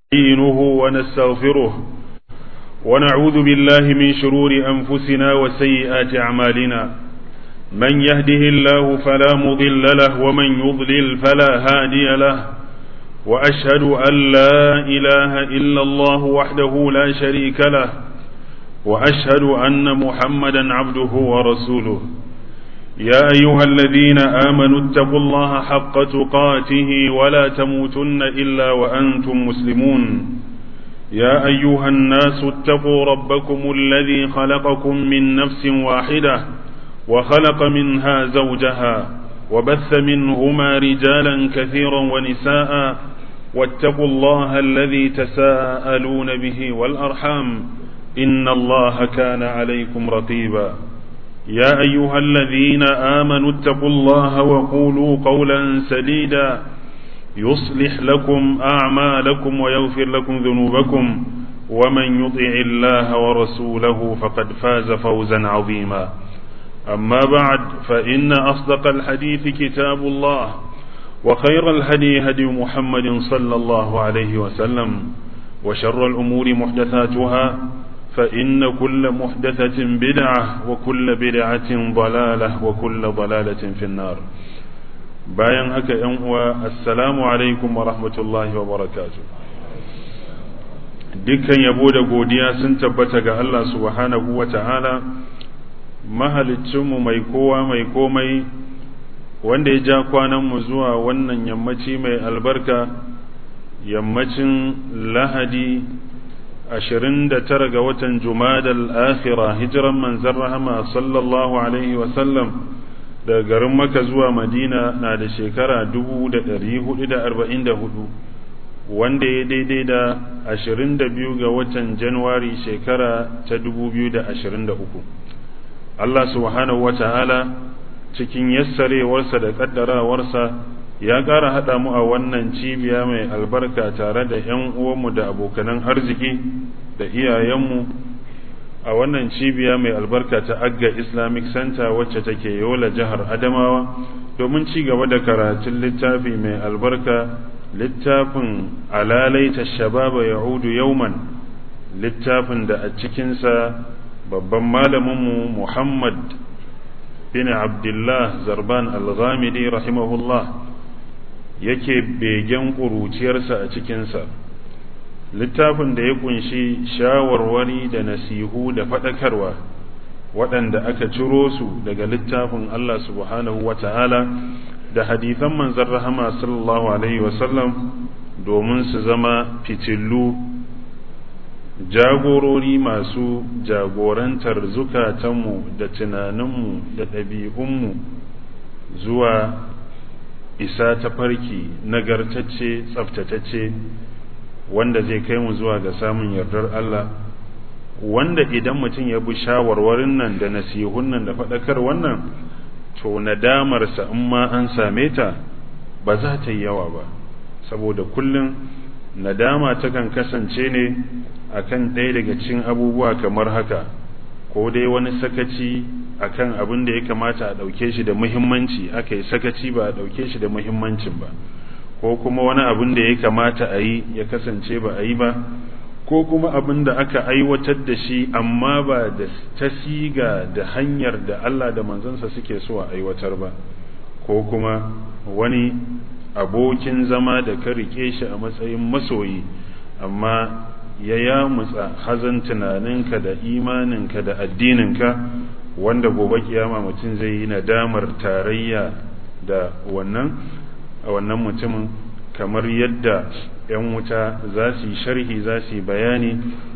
نستعينه ونستغفره ونعوذ بالله من شرور أنفسنا وسيئات أعمالنا من يهده الله فلا مضل له ومن يضلل فلا هادي له وأشهد أن لا إله إلا الله وحده لا شريك له وأشهد أن محمدا عبده ورسوله يا أيها الذين آمنوا اتقوا الله حق تقاته ولا تموتن إلا وأنتم مسلمون يا أيها الناس اتقوا ربكم الذي خلقكم من نفس واحدة وخلق منها زوجها وبث منهما رجالا كثيرا ونساء واتقوا الله الذي تساءلون به والأرحام إن الله كان عليكم رقيبا يا أيها الذين آمنوا اتقوا الله وقولوا قولا سديدا يصلح لكم أعمالكم ويغفر لكم ذنوبكم ومن يطع الله ورسوله فقد فاز فوزا عظيما أما بعد فإن أصدق الحديث كتاب الله وخير الهدي هدي محمد صلى الله عليه وسلم وشر الأمور محدثاتها فإن كل محدثة بدعة وكل بدعة ضلالة وكل ضلالة في النار bayan haka ‘yan uwa assalamu alaikum wa rahmatullahi wa barakatuh dukkan yabo da godiya sun tabbata ga Allah subhanahu wa ta'ala mahalicinmu mai kowa mai komai wanda ya ja kwananmu zuwa wannan yammaci mai albarka yammacin lahadi 29 ga watan Jumadal Akhira hijiran manzon rahama sallallahu alaihi wa sallam daga garin Makka zuwa Madina na da shekara 1444 wanda ya daidai da 22 ga watan Januwari shekara ta 2023 Allah subhanahu wata'ala cikin yassarewarsa da kaddarawarsa ya ƙara haɗa mu a wannan cibiya mai albarka tare da 'yan uwanmu da abokanan arziki da iyayenmu a wannan cibiya mai albarka ta Agga Islamic Center wacce take Yola jihar Adamawa domin ci gaba da karatun littafi mai albarka littafin alalaita shababa ya'udu yauman littafin da a cikinsa babban malaminmu Muhammad bin Abdullah Zarban Al-Ghamidi rahimahullah yake begen ƙuruciyarsa a cikinsa littafin da ya kunshi shawarwari da nasihu da faɗakarwa waɗanda aka ciro su daga littafin Allah subhanahu wa ta'ala da hadithan manzon rahama sallallahu alaihi wasallam domin su zama fitillu jagorori masu jagorantar zukatanmu da tunaninmu da ɗabi'unmu zuwa isa ta farki nagartacce tsaftatacce wanda zai kai mu zuwa ga samun yardar Allah wanda idan mutum ya bi shawarwarin nan da nasihun nan da faɗakar wannan to nadamarsa in ma an same ta ba za ta yi yawa ba saboda kullum nadama takan kasance ne akan ɗaya daga cikin abubuwa kamar haka ko dai wani sakaci akan abin da ya kamata a ɗauke shi da muhimmanci aka yi sakaci ba a ɗauke shi da muhimmancin ba ko kuma wani abin da ya kamata a yi ya kasance ba a yi ba ko kuma abin da aka aiwatar da shi amma ba da ta siga da hanyar da Allah da manzansa suke so a aiwatar ba ko kuma wani abokin zama da ka rike shi a matsayin masoyi amma ya yamutsa hazan tunaninka da imaninka da addininka wanda gobe kiyama mutum zai yi nadamar tarayya da wannan mutumin kamar yadda 'yan wuta za su yi sharhi za su yi bayani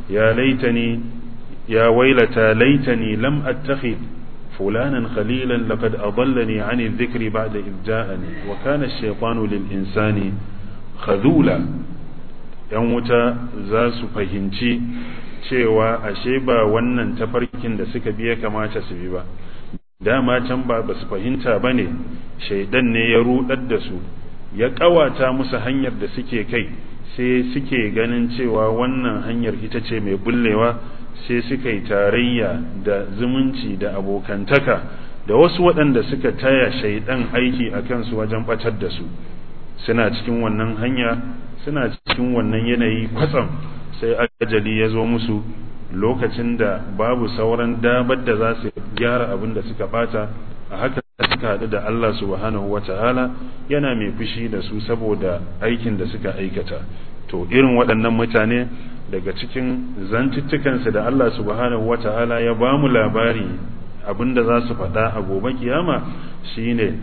ya wailata laitani lam attakhid fulanan khalilan laqad adallani 'ani dhikri ba'da idh ja'ani wa kana ash-shaytanu lil insani khadula 'yan wuta za su fahimci cewa ashe ba wannan tafarkin da suka biya kamata su bi ba dama can ba su fahimta bane shaidan ne ya rudar da su ya kawata musu hanyar da suke kai sai suke ganin cewa wannan hanyar ita ce mai bullewa sai suka yi tarayya da zumunci da abokantaka da wasu waɗanda suka taya shaidan aiki a kansu wajen batar da su suna cikin wannan hanya suna cikin wannan yanayi kwatsam sai ajali ya zo musu lokacin da babu sauran damar da za su gyara abin da suka bata, a haka suka haɗu da Allah subhanahu wata'ala yana mai fushi da su saboda aikin da suka aikata. To irin waɗannan mutane daga cikin zantuttukansu da Allah subhanahu wata'ala ya ba mu labari abin da za su faɗa a gobe kiyama shine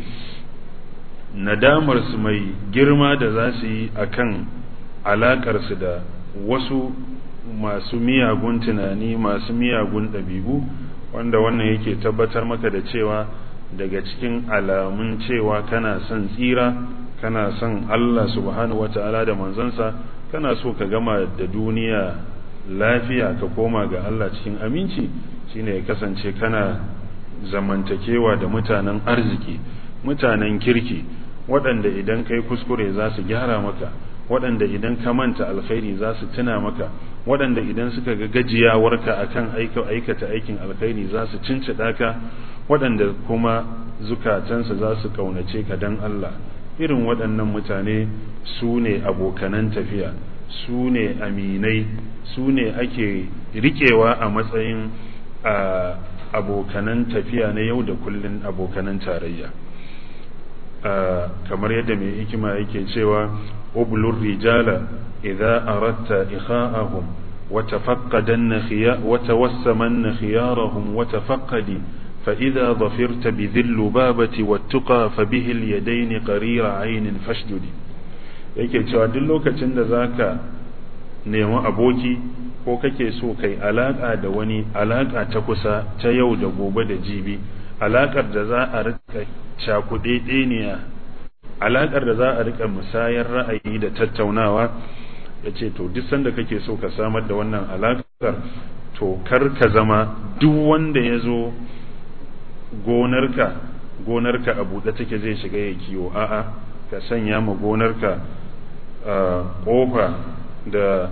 nadamarsu mai girma da za su yi akan alaƙarsu da wasu masu miyagun tunani, masu miyagun ɗabi'u, wanda wannan yake tabbatar maka da cewa daga cikin alamun cewa kana son tsira, kana son Allah subhanahu wata'ala da manzansa, kana so ka gama da duniya lafiya ka koma ga Allah cikin aminci, shine ya kasance kana zamantakewa da mutanen arziki, mutanen kirki, waɗanda idan kai kuskure za su gyara maka, waɗanda idan ka manta alkhairi za su tuna maka, waɗanda idan suka ga gajiyawarka akan aikata aikin alkhairi za su cincida ka, waɗanda kuma zukatansu za su kaunace ka dan Allah. Irin waɗannan mutane su ne abokanan tafiya, su ne aminai, su ne ake riƙewa a matsayin abokanan tafiya na yau da kullun, abokanan tarayya. Kamar yadda mai hikima yake cewa ublur rijala idza aradta ikha'ahum wa tafaqqadanna wa tawassamanna khiyarahum wa tafaqqadi fa idza dhafirta bi dhil lubabati wattuqa fa bihi al yadayn qarira aynin fashdudi. Yake cewa duk lokacin da zaka nemi aboki ko kake so kai alaka da wani, alaka ta kusa ta yau da gobe da jibi, alakar da za a rika cakuɗeɗeniya, alaƙar da za a rika musayar ra'ayi da tattaunawa, ya ce to duk sanda kake so ka samar da wannan alaƙar, to kar ka zama duk wanda ya zo gonarka a buɗe take zai shiga ya kiwo, a'a ka sanya ma gonarka ƙofa da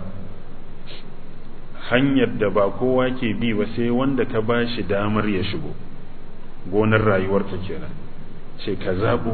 hanyar da ba kowa ke bi ba sai wanda ka ba shi damar ya shigo gonar rayuwarka kenan. Ce ka zaɓo,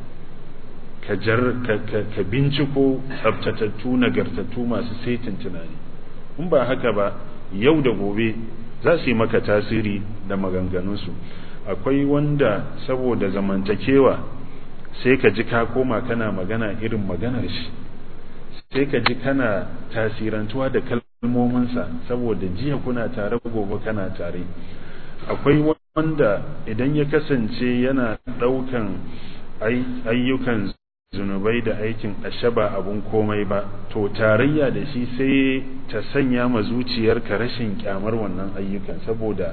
ka binciko tsabtatattu, nagartattu, masu saitin tunani. In ba haka ba yau da gobe za su yi maka tasiri da maganganunsu. Akwai wanda saboda zamantakewa sai ka ji ka koma kana magana irin maganar shi, sai ka ji kana tasirantuwa da kalmominsa saboda jiya kuna tare, gobe kana tare. Akwai wanda idan ya kasance yana ɗaukan ayyukan zunubai da aikin ashaba abun komai ba, to tarayya da shi sai ta sanya ma zuciyarka rashin kyamar wannan ayyukan saboda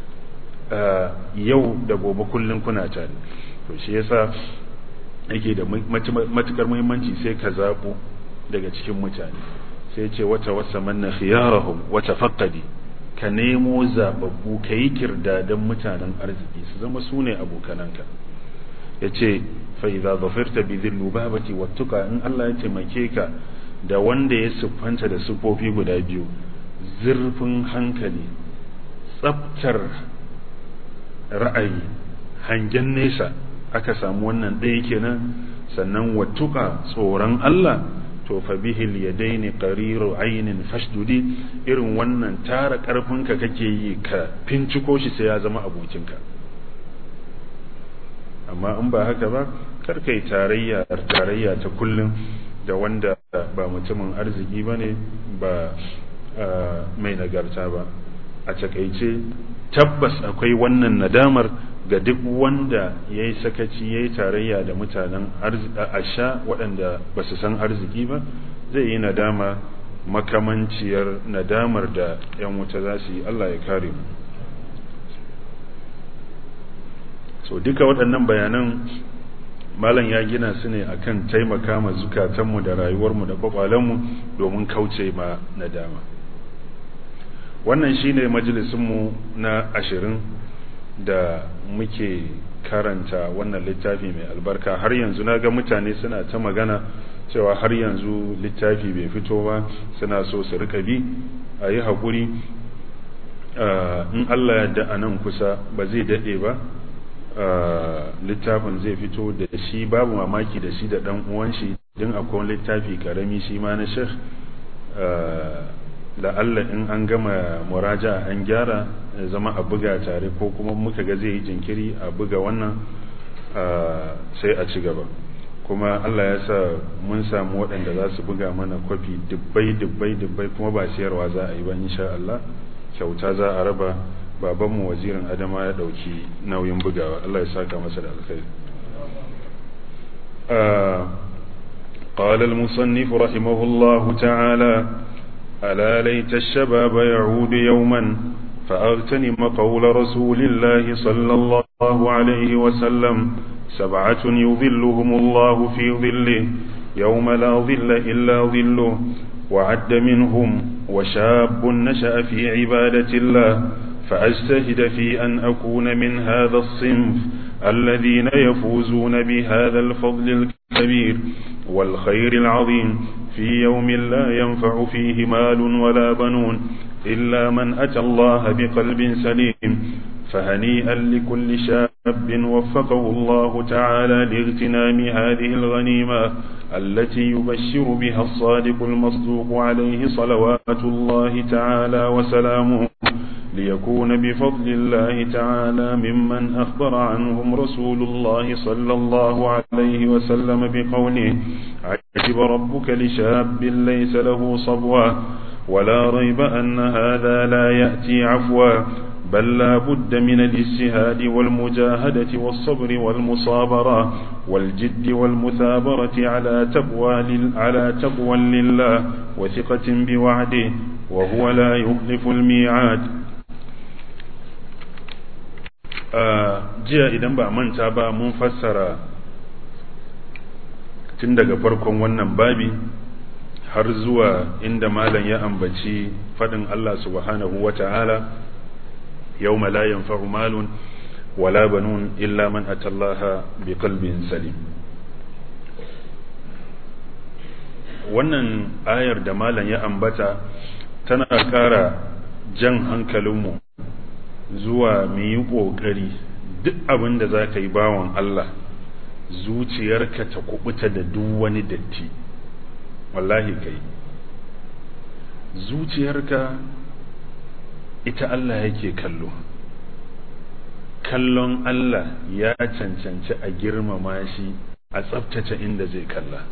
yau da gobe kullum kuna tare. To shi yasa yake da matukar muhimmanci sai ka zaɓo daga cikin mutane. Sai ce wata wasa manna khiyarahum wata faqqadi, ka nemo zababbu, ka yi kirdadan mutanen arziki su zama su ne abokananka. Ya ce fa'iza zafirta bi zillu babati wattuka, in Allah ya taimake ka da wanda ya siffanta da siffofi guda biyu, zurfin hankali, tsaftar ra'ayi, hangen nesa, aka samu wannan ɗaya kenan, sannan wattuka tsoron Allah, to fa bihil yadaini qariru aynin fashdudi, irin wannan tara karfinka kake yi ka finciko shi sai ya zama abokinka. Amma in ba haka ba, kar kai tarayya ta kullum da wanda ba mutumin arziki bane, ba mai nagarta ba. A takaice tabbas akwai wannan nadamar ga duk wanda ya yi sakaci, ya yi tarayya da mutanen asha waɗanda ba su san arziki ba, zai yi nadama makamanciyar nadamar da 'yan wuta za su yi. Allah ya kare mu. So duka waɗannan bayanan malam ya gina su ne akan taimaka ma zukatanmu da rayuwarmu da kwakwalenmu domin kauce ma nadama. Wannan shine majalisinmu na 20 da muke karanta wannan littafi mai albarka. Har yanzu na ga mutane suna ta magana cewa har yanzu littafi bai fito ba, suna so su rika bi. A yi haƙuri, in Allah yadda a nan kusa ba zai daɗe ba, littafin zai fito da shi, babu mamaki da shi da ɗan uwan shi din akwai littafi karami shi ma na Sheikh la'alla in an gama muraja an gyara zama a buga tare, ko kuma muka ga zai yi jinkiri a buga wannan sai a ci gaba. Kuma Allah ya sa mun samu waɗanda za su buga mana kwafi dubbai kuma ba siyarwa za a yi ba insha Allah, kyauta za a raba. Babanmu wazirin Adama ya ɗauki nauyin bugawa, Allah ya saka masa da alkhairi. قال المصنف رحمه الله تعالى: ألا ليت الشباب يعود يوما فأغتنم قول رسول الله صلى الله عليه وسلم: 7 يظلهم الله في ظله يوم لا ظل إلا ظله، وعد منهم: وشاب نشأ في عبادة الله، فأجتهد في أن أكون من هذا الصنف الذين يفوزون بهذا الفضل الكبير والخير العظيم في يوم لا ينفع فيه مال ولا بنون إلا من أتى الله بقلب سليم. فهنيئا لكل شاب وفقه الله تعالى لاغتنام هذه الغنيمة التي يبشر بها الصادق المصدوق عليه صلوات الله تعالى وسلامه، ليكون بفضل الله تعالى ممن أخبر عنهم رسول الله صلى الله عليه وسلم بقوله: عجب ربك لشاب ليس له صبوة. ولا ريب أن هذا لا يأتي عفوا، بل لا بد من الاجتهاد والمجاهدة والصبر والمصابرة والجد والمثابرة على تقوى لله وثقة بوعده، وهو لا يخلف الميعاد. jiya idan ba manta ba mun fassara tun daga farkon wannan babi har zuwa inda malam ya ambaci fadin Allah subhanahu wata'ala: yawma la yanfa'u malun wala banun illa man atallaha biqalbin salim. wannan ayar da malam ya ambata tana ƙara jan hankalinmu zuwa mu yi ƙoƙari duk abin da za ka yi bawan Allah, zuciyarka ta kubuta da duk wani datti. Wallahi kai zuciyarka ita Allah yake kallo, kallon Allah ya cancanci a girmama shi, a tsabtace inda zai kalla.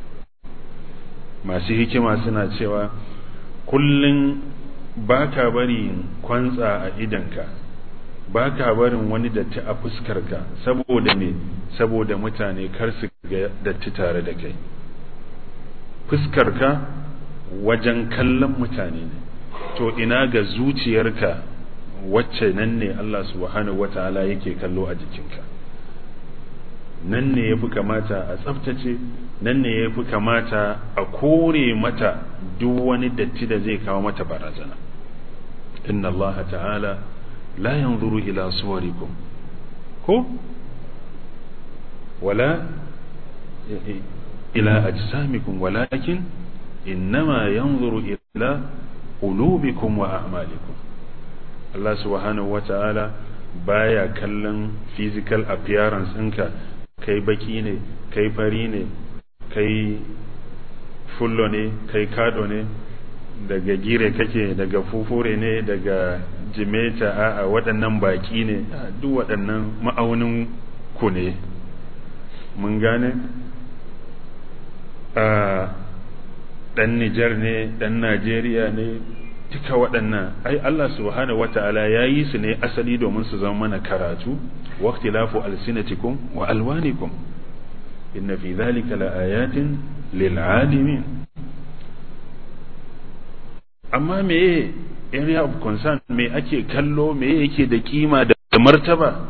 Masu hikima suna cewa kullum ba ka bari kwantsa a idanka, ba ka barin wani datti a fuskarka, saboda ne, saboda mutane kar su ga datti tare da kai. Fuskarka wajen kallon mutane ne, to ina ga zuciyarka wacce nan ne Allah subhanahu wata'ala yake kallo a jikinka. Nan ne yafi kamata a tsaftace, nan ne yafi kamata a kore mata duk wani datti da zai kawo mata barazana. inna Allah ta'ala la yanzuru ila suwarikum ko wala ila ajsamikum walakin innama yanzuru ila qulubikum wa a'malikum. Allah subhanahu wa ta'ala baya kallon physical appearance ɗinka, kai baki ne, kai fari ne, kai fullo ne, kai kado ne, daga gire kake, daga fufure ne, daga jimeta, a waɗannan baki ne, duk waɗannan ma'aunin ku ne. Mun gane? ɗan Nijar ne, ɗan Najeriya ne, duka waɗannan ai Allah subhanahu wata'ala ya yi su ne asali domin su zama mana karatu. waqtilafu alsinatikum wa alwanikum inna fi dhalika laayatin lil'alimin. amma me area of concern, me ake kallo, me yake da kima da martaba,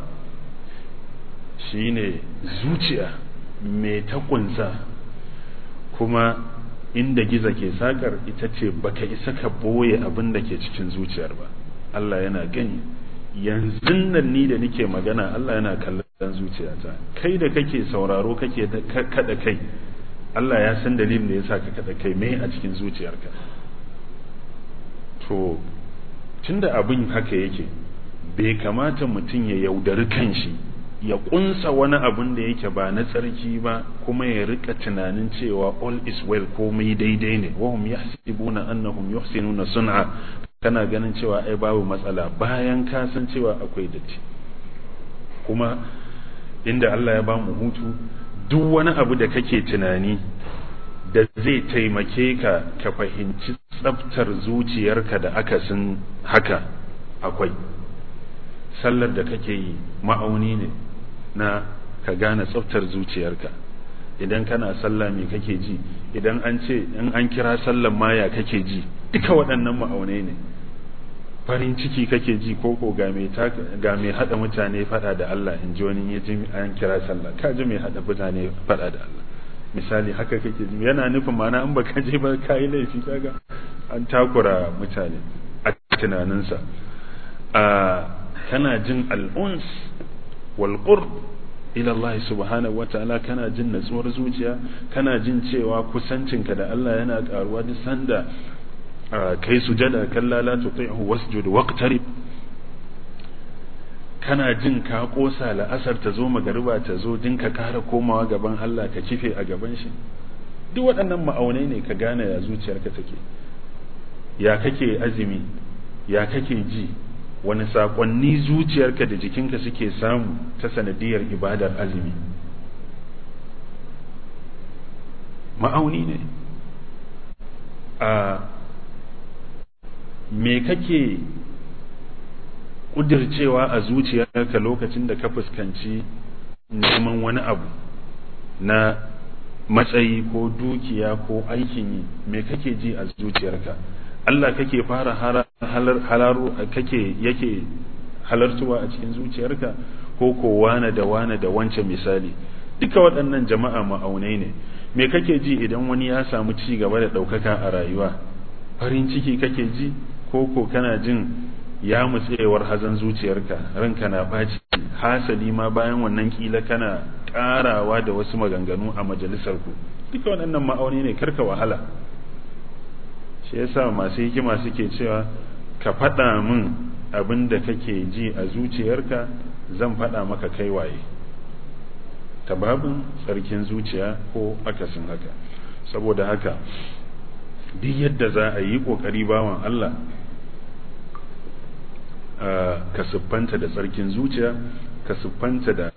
shine zuciya me ta kunsa. kuma inda giza ke sakar ita ce baka isa ka boye abin da ke cikin zuciyar ba. Allah yana gani. yanzu nan ni da nike magana Allah yana kallon zuciyata. Kai da kake sauraro kake kada kai, Allah ya san dalilin da yasa ka kada kai, me a cikin zuciyarka. to tunda abin haka yake, bai kamata mutum ya yaudari kanshi ya kunsa wani abun da yake ba na tsarki ba kuma ya rika tunanin cewa all is well komai daidai ne wahum yahsibuna annahum yuhsinuna sun'a kana ganin cewa ai babu matsala bayan ka san cewa akwai datti. kuma inda Allah ya bamu hutu duk wani abu da kake tunani da zai taimake ka fahimci tsaftar zuciyarka da akasin haka akwai. sallar da kake yi ma'auni ne na ka gane tsaftar zuciyarka. idan kana sallah me kake ji, idan an ce in an kira sallar maya kake ji, duka waɗannan ma'aunai ne. farin ciki kake ji koko ga mai hada mutane fada da Allah, in ji wani ya ji an kira sallah, ka ji mai hada mutane fada da Allah misali haka kake ji, yana nufin ma'ana in baka je ba ka yi laifi, kaga an takura mutane a tunaninsa. kana jin al'uns wal qurb ila Allah subhanahu wataala, kana jin natsuwar zuciya, kana jin cewa kusancinka da Allah yana karuwa duk sanda kai sujada, kalla la tuti'hu wasjud waqtarib. kana jin ka kosa la'asar ta zo magariba ta zo din ka kara komawa gaban Allah ka kife a gaban shi. duk waɗannan ma'aunai ne ka gane ya zuciyarka take, ya kake azumi, ya kake ji, wani sakonni zuciyarka da jikinka suke samu ta sanadiyar ibadar azumi. ma'auni ne. me kake kudircewa a zuciyarka lokacin da ka fuskanci neman wani abu na matsayi ko dukiya ko aikin yi, me kake ji a zuciyarka? Allah kake fara yake halartuwa a cikin zuciyarka, ko wane da wancan misali? duka waɗannan jama'a ma'aunai ne. me kake ji idan wani ya samu ci gaba da ɗaukaka a rayuwa? farin ciki kake ji ko kana jin ya mutsewar hazan zuciyarka, ranka na baci, hasali ma bayan wannan kila kana karawa da wasu maganganu a majalisar ku? duka waɗannan ma'auni ne, karka wahala. shi yasa masu hikima suke cewa ka faɗa min abin da kake ji a zuciyarka, zan faɗa maka kai waye, ta babin tsarkin zuciya ko akasin haka. saboda haka duk yadda za a yi ƙoƙari bawan Allah ka siffanta da tsarkin zuciya, ka siffanta da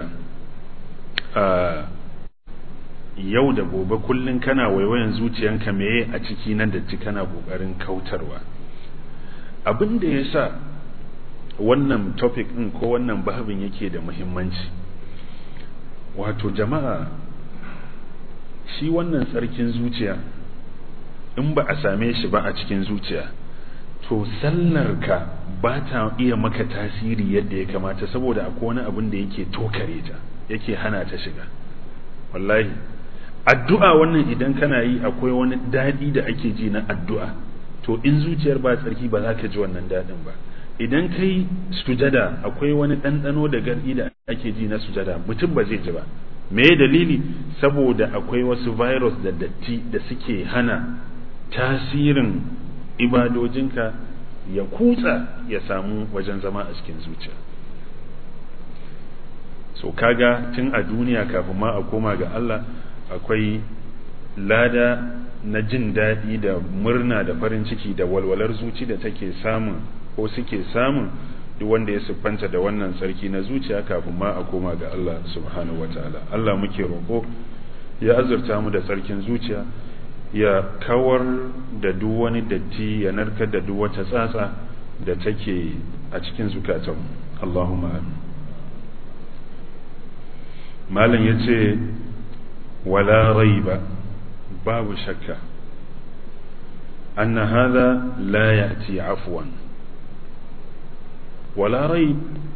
yau da gobe kullum kana waiwayan zuciyanka meye a ciki nan da ci kana ƙoƙarin kautarwa. abin da ya sa wannan topic ɗin ko wannan babin yake da muhimmanci, wato jama'a, shi wannan tsarkin zuciya in ba a same shi ba a cikin zuciya, to sallarka ba ta iya maka tasiri yadda ya kamata, saboda akwai wani abin da yake tokare ta, yake hana ta shiga. wallahi addu'a wannan idan kana yi akwai wani daɗi da ake ji na addu'a, to in zuciyar ba tsarki ba za ka ji wannan daɗin ba. idan kai sujada akwai wani ɗanɗano da garɗi da ake ji na sujada, mutum ba zai ji ba. me dalili? saboda akwai wasu virus da datti da suke hana tasirin ibadojinka ya kutsa ya samu wajen zama a cikin zuciya. so kaga tun a duniya kafin ma a koma ga Allah akwai lada na jin daɗi da murna da farin ciki da walwalar zuci da take samun ko suke samun duk wanda ya siffanta da wannan tsarki na zuciya kafin ma a koma ga Allah subhanahu wataala. Allah muke roƙo ya azurta mu da tsarkin zuciya, ya kawar da duk wani datti, ya narkar da duk wata tsatsa da take a cikin zukatanmu. Allahumma amin. malam yace wala raiba, babu shakka, anna hadha la ya'ti afwan. wala raib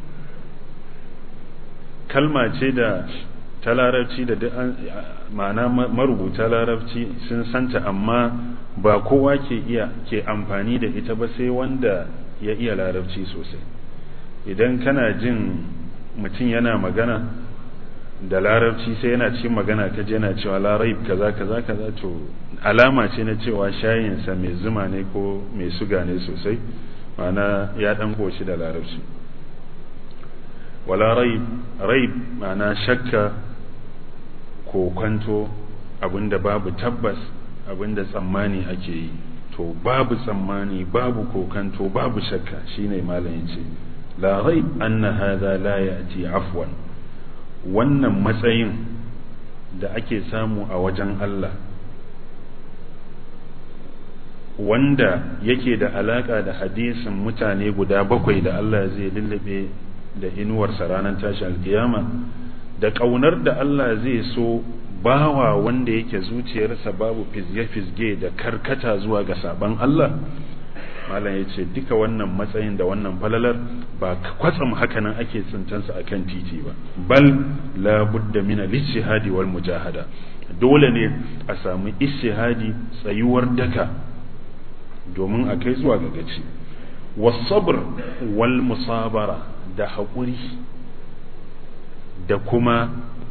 kalma ce da ta larabci da ma'ana marubuta larabci sun santa, amma ba kowa ke amfani da ita ba sai wanda ya iya larabci sosai. idan kana jin mutum yana magana da larabci sai yana cikin magana kaje yana cewa la raib kaza kaza kaza, to alama ce na cewa shayinsa mai zuma ne ko mai suga ne sosai, ma'ana ya dan koshi da larabci. wala raib ma'ana shakka ko kwanto abinda babu tabbas abinda tsammani ake yi, to babu tsammani babu kokanto babu shakka shine malam yace la raib anna hadha la ya'ti afwan. Wannan matsayin da ake samu a wajen Allah wanda yake da alaka da hadisin mutane guda 7 da Allah zai lullube da inuwarsa ranar tashi alkiyama, da kaunar da Allah zai so bawa wanda yake zuciyarsa babu fizge-fizge da karkata zuwa ga saban Allah, malam ya ce duka wannan matsayin da wannan falalar ba kwatsam hakanan ake tsintansa akan titi ba, bal la budda min al-ijtihadi wal mujahada, dole ne a samu ijtihadi tsayuwar daka domin a kai zuwa ga gaci, was-sabr wal musabara da haƙuri da kuma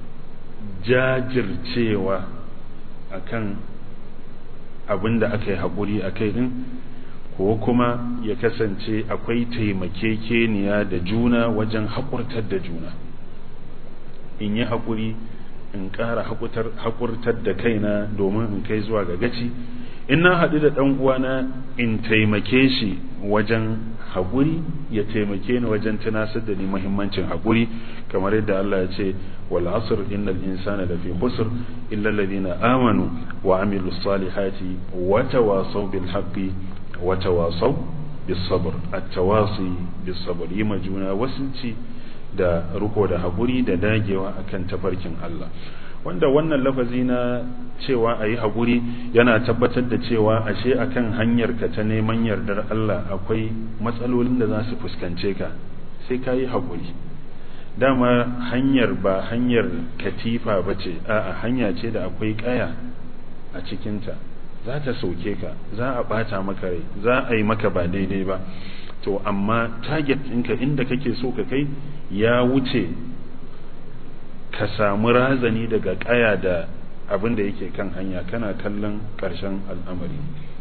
jajircewa akan abin da aka yi haƙuri a kai ɗin, ko kuma ya kasance akwai taimakekeniya da juna wajen haƙurtar da juna. In yi haƙuri in ƙara haƙurtar da kaina domin in kai zuwa ga gaci, in na haɗu da ɗan uwana in taimake shi wajen haƙuri, ya taimake ni wajen tunasar da ni muhimmancin haƙuri, kamar yadda Allah ya ce wal asr innal insana lafi khusr illa alladhina amanu wa amilus salihati wa tawasaw bil haqqi wa tawasaw bis sabr. At-tawasi bis sabr, yi majuna wasinci da riko da haƙuri da dagewa akan tafarkin Allah, wanda wannan lafazi na cewa a yi haƙuri yana tabbatar da cewa ashe akan hanyarka ta neman yardar Allah akwai matsalolin da za su fuskance ka, sai ka yi haƙuri. Dama hanyar ba hanyar katifa ba ce, a'a hanya ce da akwai ƙaya a cikinta, za ta sauke ka, za a ɓata maka rai, za a yi maka ba daidai ba, to amma target ɗinka inda kake so ka kai ya wuce ka samu razani daga ƙaya da abin da yake kan hanya, kana kallon ƙarshen al'amari.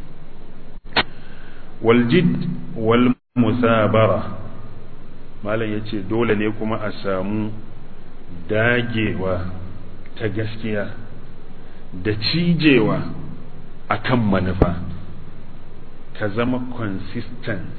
Waljid wal musabara, malam ya ce dole ne kuma a samu dagewa ta gaskiya da cijewa a kan manufa, ka zama consistent.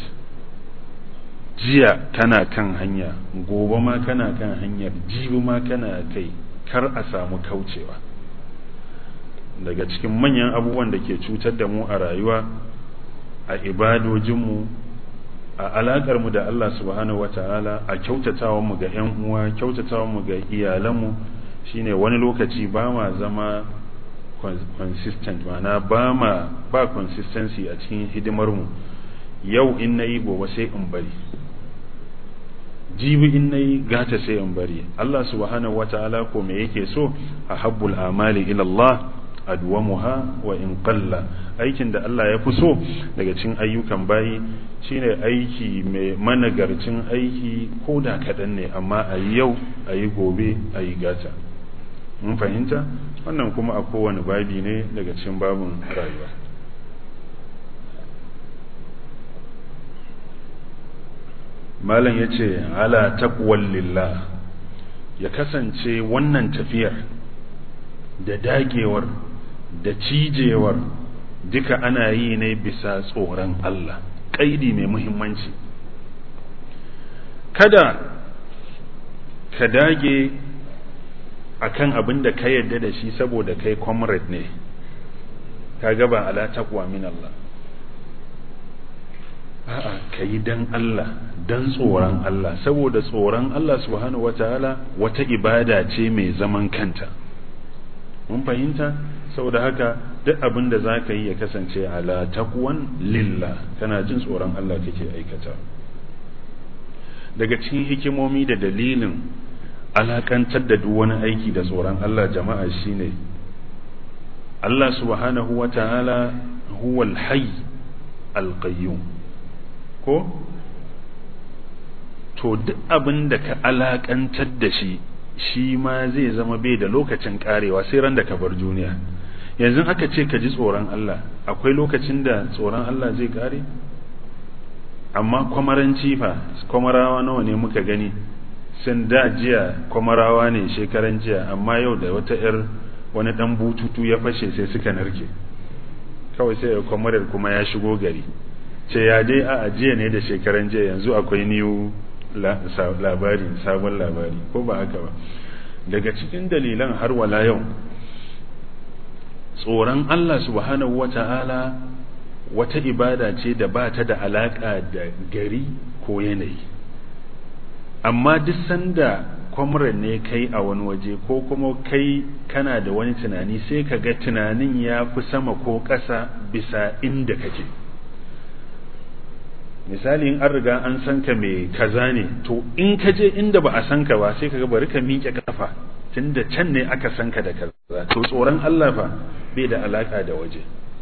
Jiya kana kan hanya, gobe ma kana kan hanyar, jibi ma kana kai, kar a samu kaucewa. Daga cikin manyan abubuwan da ke cutar da mu a rayuwa, a ibadojinmu, a alaƙarmu da Allah subhanahu wata'ala, a kyautatawanmu ga 'yan uwa, kyautatawanmu ga iyalanmu, shine wani lokaci ba ma zama consistent, ma'ana ba consistency a cikin hidimarmu. Yau in nayi gobe sai in bari, jibi in nayi gata sai in bari. Allah subhanahu wata'ala ko me yake so? Ahabbul amali ila Allah adwamuha wa in qalla. Aikin da Allah ya fi so daga cikin ayyukan bayi shine aiki mai managarcin aiki, ko da kaɗan ne, amma a yi yau, a yi gobe, a yi gata. Mun fahimta? Wannan kuma a kowane babi ne daga cikin babin rayuwa. Malam ya ce ala taqwal lillah, ya kasance wannan tafiyar da dagewar da cijewar duka ana yi ne bisa tsoron Allah. Kaidi mai muhimmanci, kada ka dage akan abin da ka yarda da shi saboda kai comrade ne, ka gaba ala taqwa min Allah. A'a, ka yi dan Allah, dan tsoron Allah, saboda tsoron Allah subhanahu wataala wata ibada ce mai zaman kanta. Mun fahimta? Saboda haka duk abin da za ka yi ya kasance ala taqwan lillah, kana jin tsoron Allah kake aikata. Daga cikin hikimomi da dalilin alakantar da duk wani aiki da tsoron Allah jama'a shine Allah subhanahu wataala huwal hayy al-qayyum, ko to duk abin da ka alakantar da shi, shi ma zai zama bai da lokacin karewa sai ran da ka bar duniya. Yanzu aka ce ka ji tsoron Allah, akwai lokacin da tsoron Allah zai kare? Amma kwamaranci fa, kwamarawa nawa ne muka gani sun da jiya kwamarawa ne shekaran jiya, amma yau da wata wani dan bututu ya fashe sai suka narke, kawai sai kwamarar kuma ya shigo gari, ce ya dai a jiya ne da shekaran jiya, yanzu akwai new labari, sabon labari, ko ba haka ba. Daga cikin dalilan har wala yau, tsoron Allah subhanahu wata'ala wata ibada ce da ba ta da alaka da gari ko yanayi, amma duk sanda kwamran ne kai a wani waje ko kuma kai kana da wani tunani, sai ka ga tunanin ya fi sama ko ƙasa bisa inda kake. Misali, in an riga an san ka mai kaza ne, to in ka je inda ba a san ka ba sai ka ga bari ka miƙe kafa tunda can ne aka san ka da kaza. To tsoron Allah fa bai da alaka da waje.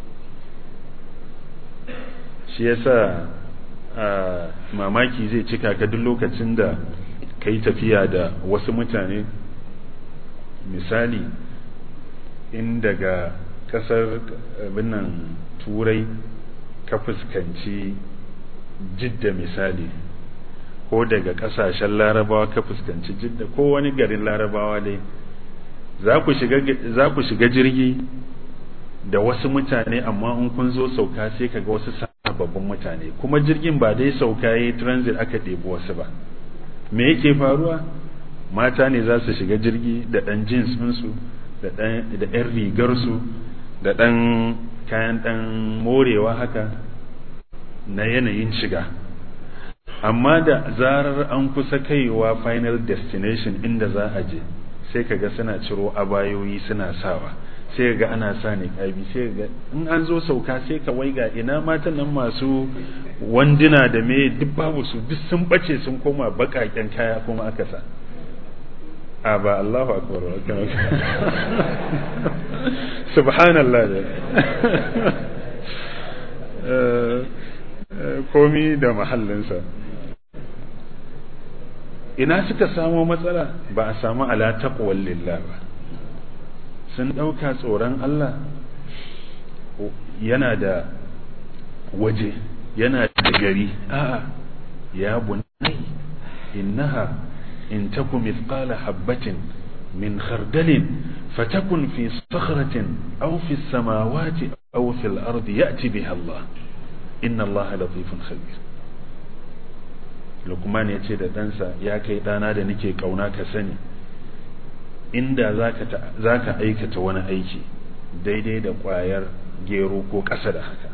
Shi yasa mamaki zai cika ka duk lokacin da ka yi tafiya da wasu mutane. Misali, in daga kasar binnan turai ka fuskanci jidda misali, ko daga kasashen larabawa ka fuskanci jidda ko wani garin larabawa dai, za ku shiga jirgi da wasu mutane, amma in kun zo sauka sai ka ga wasu sababbin mutane, kuma jirgin ba dai sauka yayi transit aka ɗebi wasu ba. Me yake faruwa? Mata ne za su shiga jirgi da ɗan jeans ɗinsu, da ɗan rigarsu, da ɗan kayan ɗan morewa haka na yanayin shiga, amma da zarar an kusa kaiwa final destination inda za a je, sai kaga suna ciro abayoyi suna sawa, sai ga ana sa ne kabi, sai ga in an zo sauka sai ka waiga ina matan nan masu wanduna da me duk babu su, duk sun bace sun koma bakaken kaya kuma aka sa. A ba Allahu akbar, subhanallah. Komi da mahallinsa. Ina suka samo matsala? Ba a samu ala taqwal lillah ba. Sun ɗauka tsoron Allah yana da waje, yana da gari. A'a, ya bunai innaha in taku mithqala habatin min khardalin fatakun fi sakhratin aw fi samawati aw fil ardi ya'ti biha Allah inna Allah latifun khabir. Luqman ya ce da ɗansa, ya kai ɗana da nake kauna, ka sani inda zaka aikata wani aiki daidai da ƙwayar gero ko ƙasa da haka,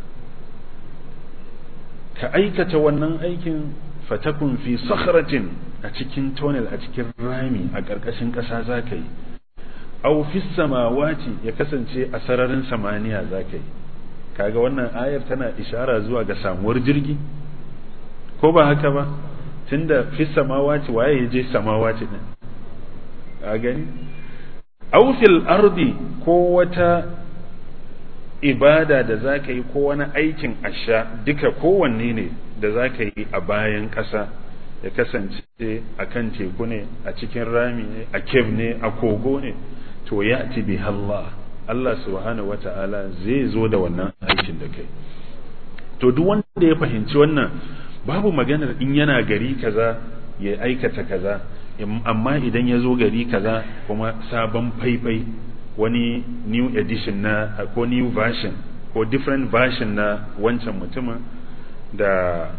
ka aikata wannan aikin, fatakun fi sakhratin, a cikin tunnel, a cikin rami a ƙarƙashin ƙasa zaka yi, aw fi samawati, ya kasance a sararin samaniya zaka yi. Kaga wannan ayar tana ishara zuwa ga samuwar jirgi, ko ba haka ba? Tunda fi samawati, waye ya je samawati din? A gani? Aw fil ardi, ko wata ibada da zaka yi ko wani aikin asha, duka kowanne ne da zaka yi a bayan ƙasa, ya kasance a kan teku ne, a cikin rami ne, a cave ne, a kogo ne, to ya'ti biha Allah subhanahu wata'ala zai zo da wannan aikin da kai. To duk wanda ya fahimci wannan, babu maganar in yana gari kaza ya aikata kaza, amma idan ya zo gari kaza kuma sabon faifai, wani new edition na ko new version ko different version na wancan mutumin da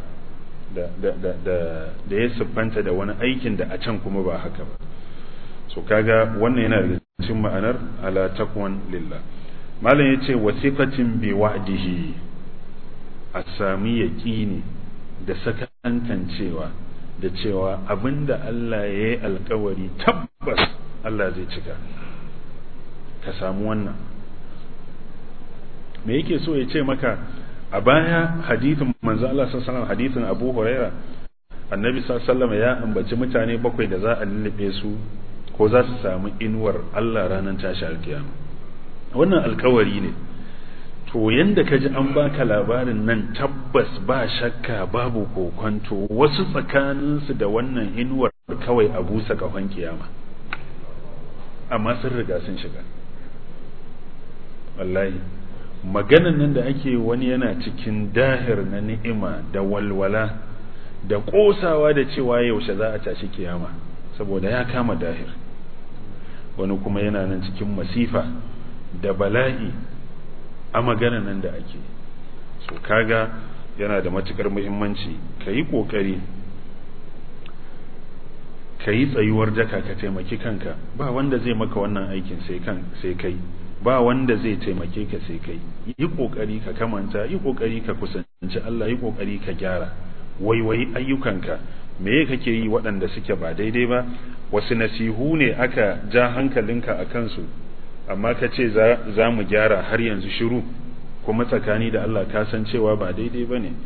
ya siffanta da wani aikin da a can kuma ba haka ba. So kaga wannan yana da cikin ma'anar ala taqwan lillah. Malam yace wasiqatin bi wa'dihi, a sami yaqini da sakantancewa da cewa abinda Allah ya yi alkawari tabbas Allah zai cika. Ka samu wannan. Me yake so ya ce maka? A baya hadithin manzo Allah sallallahu alaihi wasallam, hadithin Abu Huraira, annabi sallallahu alaihi wasallam ya ambaci mutane bakwai da za a lullube su ko za su samu inuwar Allah ranar tashi alkiyama. Wannan alkawari ne. To yanda ka ji an baka labarin nan, tabbas ba shakka babu kokonto wasu tsakaninsu da wannan inuwar kawai a busa kafan kiyama, amma sun riga sun shiga. Wallahi maganan nan da ake, wani yana cikin dahir na ni'ima da walwala da kosawa da cewa yaushe za a tashi kiyama, saboda ya kama dahir, wani kuma yana nan cikin masifa da bala'i a magana nan da ake. So kaga yana da matukar muhimmanci ka yi kokari ka yi tsayuwar daka ka taimaki kanka. Ba wanda zai maka wannan aikin sai kai, ba wanda zai taimake ka sai kai. Yi kokari ka kamanta, yi kokari ka kusanci Allah, yi kokari ka gyara waiwayi ayyukanka. me kake yi waɗanda suke ba daidai ba? Wasu nasihu ne aka ja hankalinka a kansu amma ka ce za mu gyara, har yanzu shiru, kuma tsakani da Allah ka san cewa ba daidai ba ne.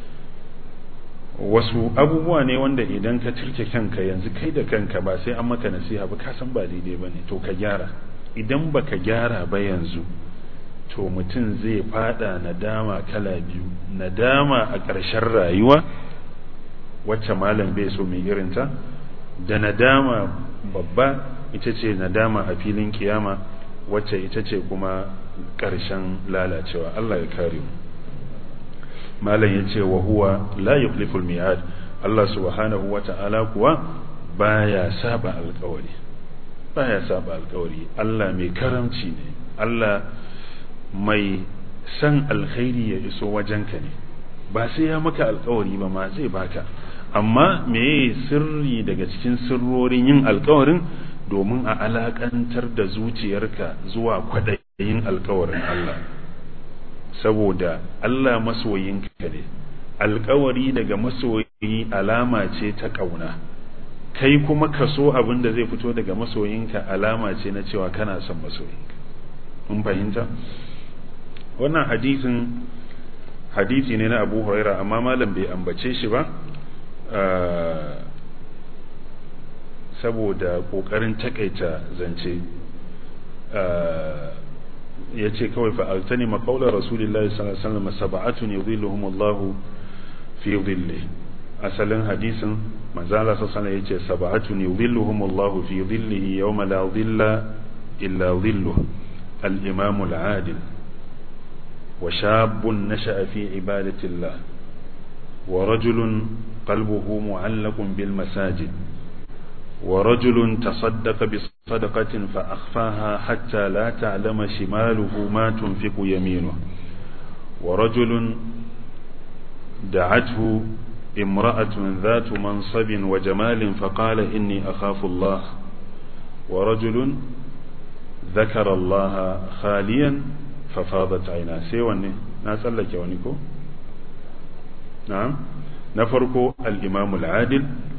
Wasu abubuwa ne wanda idan ka cirke kanka yanzu kai da kanka ba sai an maka nasiha ba, ka san ba daidai ba ne, to ka gyara. Idan baka gyara ba yanzu, to mutum zai fada nadama kala biyu: nadama a ƙarshen rayuwa wacce malam bai so mai irinta, da nadama babba ita ce nadama a filin kiyama wacce ita ce kuma ƙarshen lalacewa. Allah ya kare mu. Malam ya ce wa huwa la yukhliful mi'ad, Allah subhanahu wa ta'ala kuwa baya saba alƙawari, baya saba alƙawari. Allah mai karamci ne, Allah mai san alkhairi ya iso wajenka ne, ba sai ya maka alƙawari ba ma zai baka. Amma me sirri daga cikin sirrorin yin alƙawarin? Domin a alakantar da zuciyarka zuwa kwaɗayin alƙawarin Allah, saboda Allah masoyinka ne. Alƙawari daga masoyi alama ce ta ƙauna, kai kuma ka so abin da zai fito daga masoyinka alama ce na cewa kana son masoyinka. Mun fahimta? Wannan hadisi ne na Abu Huraira, amma malam bai ambace shi ba saboda kokarin takaita zance. Ya ce kawai fa'altani maƙaular Rasulullahi sallallahu alaihi wasallam sab'atun yudhilluhumullahu fi dhillihi. Asalin hadisin manzo Allah sallallahu alaihi wasallam yace sab'atun yudhilluhumullahu fi dhillihi yawma la dhilla illa dhilluhu: al-imam al-adil, wa shabun nasha'a fi ibadatillah, wa rajulun qalbuhu mu'allaqun bil masajid, ورجل تصدق بصدقة فأخفاها حتى لا تعلم شماله ما تنفق يمينه، ورجل دعته امرأة ذات منصب وجمال فقال إني أخاف الله، ورجل ذكر الله خاليا ففاضت عيناه. سيواني ناس الله كونيكو. نعم. نفرقو الإمام العادل.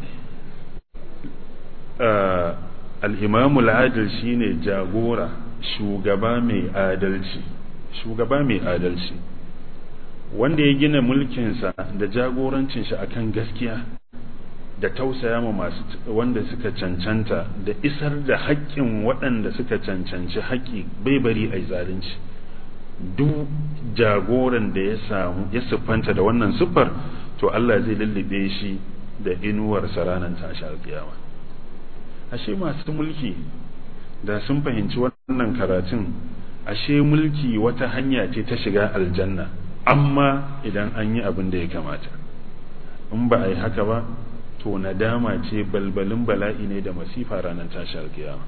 al'imamul adil shine jagora, shugaba mai adalci, wanda ya gina mulkinsa da jagorancin shi akan gaskiya, da tausaya ma masu wanda suka cancanta, da isar da haƙƙin waɗanda suka cancanci haƙƙi, bai bari a zalunci. Duk jagoran da ya siffanta da wannan siffar, to Allah zai lullube shi da inuwarsa ranar tashar kiyama. Ashe masu mulki da sun fahimci wannan karatun, ashe mulki wata hanya ce ta shiga aljanna, amma idan an yi abin da ya kamata. In ba a yi haka ba, to nadama ce, balbalin bala'i ne da masifa ranar tashar kiyama.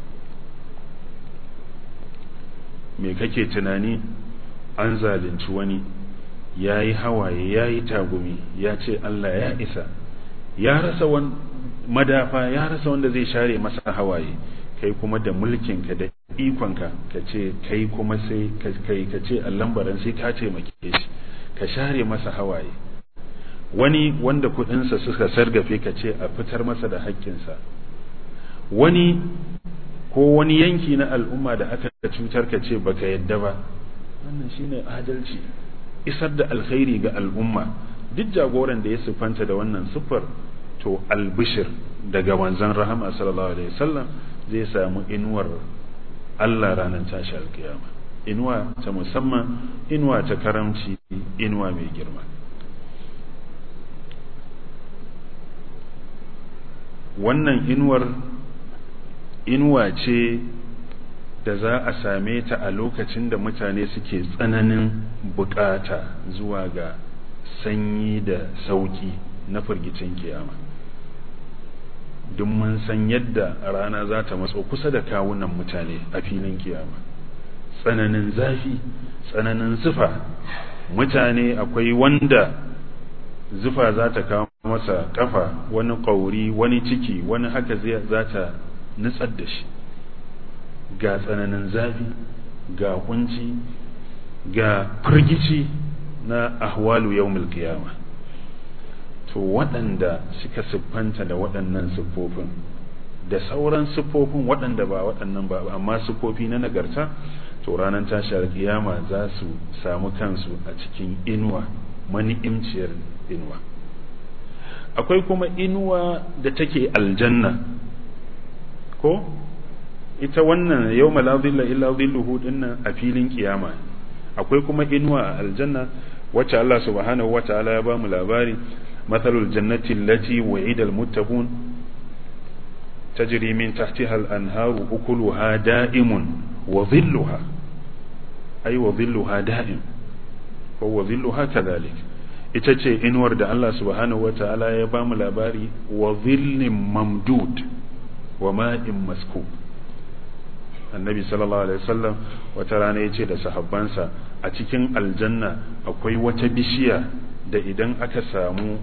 Me kake tunani? An zalunci wani, ya yi hawaye, ya yi tagumi, ya ce Allah ya isa, ya rasa madafa, ya rasa wanda zai share masa hawaye. Kai kuma da mulkinka da ikonka ka ce kai kuma sai ka ce allambaran sai ka taimake shi, ka share masa hawaye. Wani wanda kudinsa suka sargafe ka ce a fitar masa da haƙƙinsa. Wani ko wani yanki na al'umma da aka cutar ka ce baka yadda ba. Wannan shine adalci, isar da alkhairi ga al'umma. Duk jagoran da ya siffanta da wannan siffar, to albishir daga manzon rahama sallallahu alaihi wasallam zai samu inuwar Allah ranar tashi alkiyama, inuwa ta musamman, inuwa ta karamci, inuwa mai girma. Wannan inuwa ce da za a same ta a lokacin da mutane suke tsananin bukata zuwa ga sanyi da sauki na firgicin kiyama. duk mun san yadda rana za ta matso kusa da kawunan mutane a filin kiyama. Tsananin zafi, tsananin zufa, mutane akwai wanda zufa za ta kawo masa kafa, wani ƙauri, wani ciki, wani haka za ta nutsar da shi. Ga tsananin zafi, ga kunci, ga firgici na ahwalu yawmul qiyama. To waɗanda suka siffanta da waɗannan siffofin da sauran siffofin waɗanda ba waɗannan ba amma siffofi na nagarta, to ranar tashar kiyama za su samu kansu a cikin inuwa, mani'imciyar inuwa. Akwai kuma inuwa da take aljanna, ko ita wannan yawma la dhilla illa dhilluhu dinnan a filin kiyama. Akwai kuma inuwa a aljanna wacce Allah subhanahu wataala ya ba mu labari, mathalul jannati allati wa'ida almuttaqun tajri min tahtiha al-anharu ukuluha da'imun wa dhilluha, ay wa dhilluha da'im wa dhilluha kadhalik. Ita ce inuwar da Allah subhanahu wataala ya ba mu labari, wa dhillin mamdud wa ma'in maskub. Annabi sallallahu alaihi wasallam wata rana yace da sahabbansa, a cikin aljanna akwai wata bishiya da idan aka samu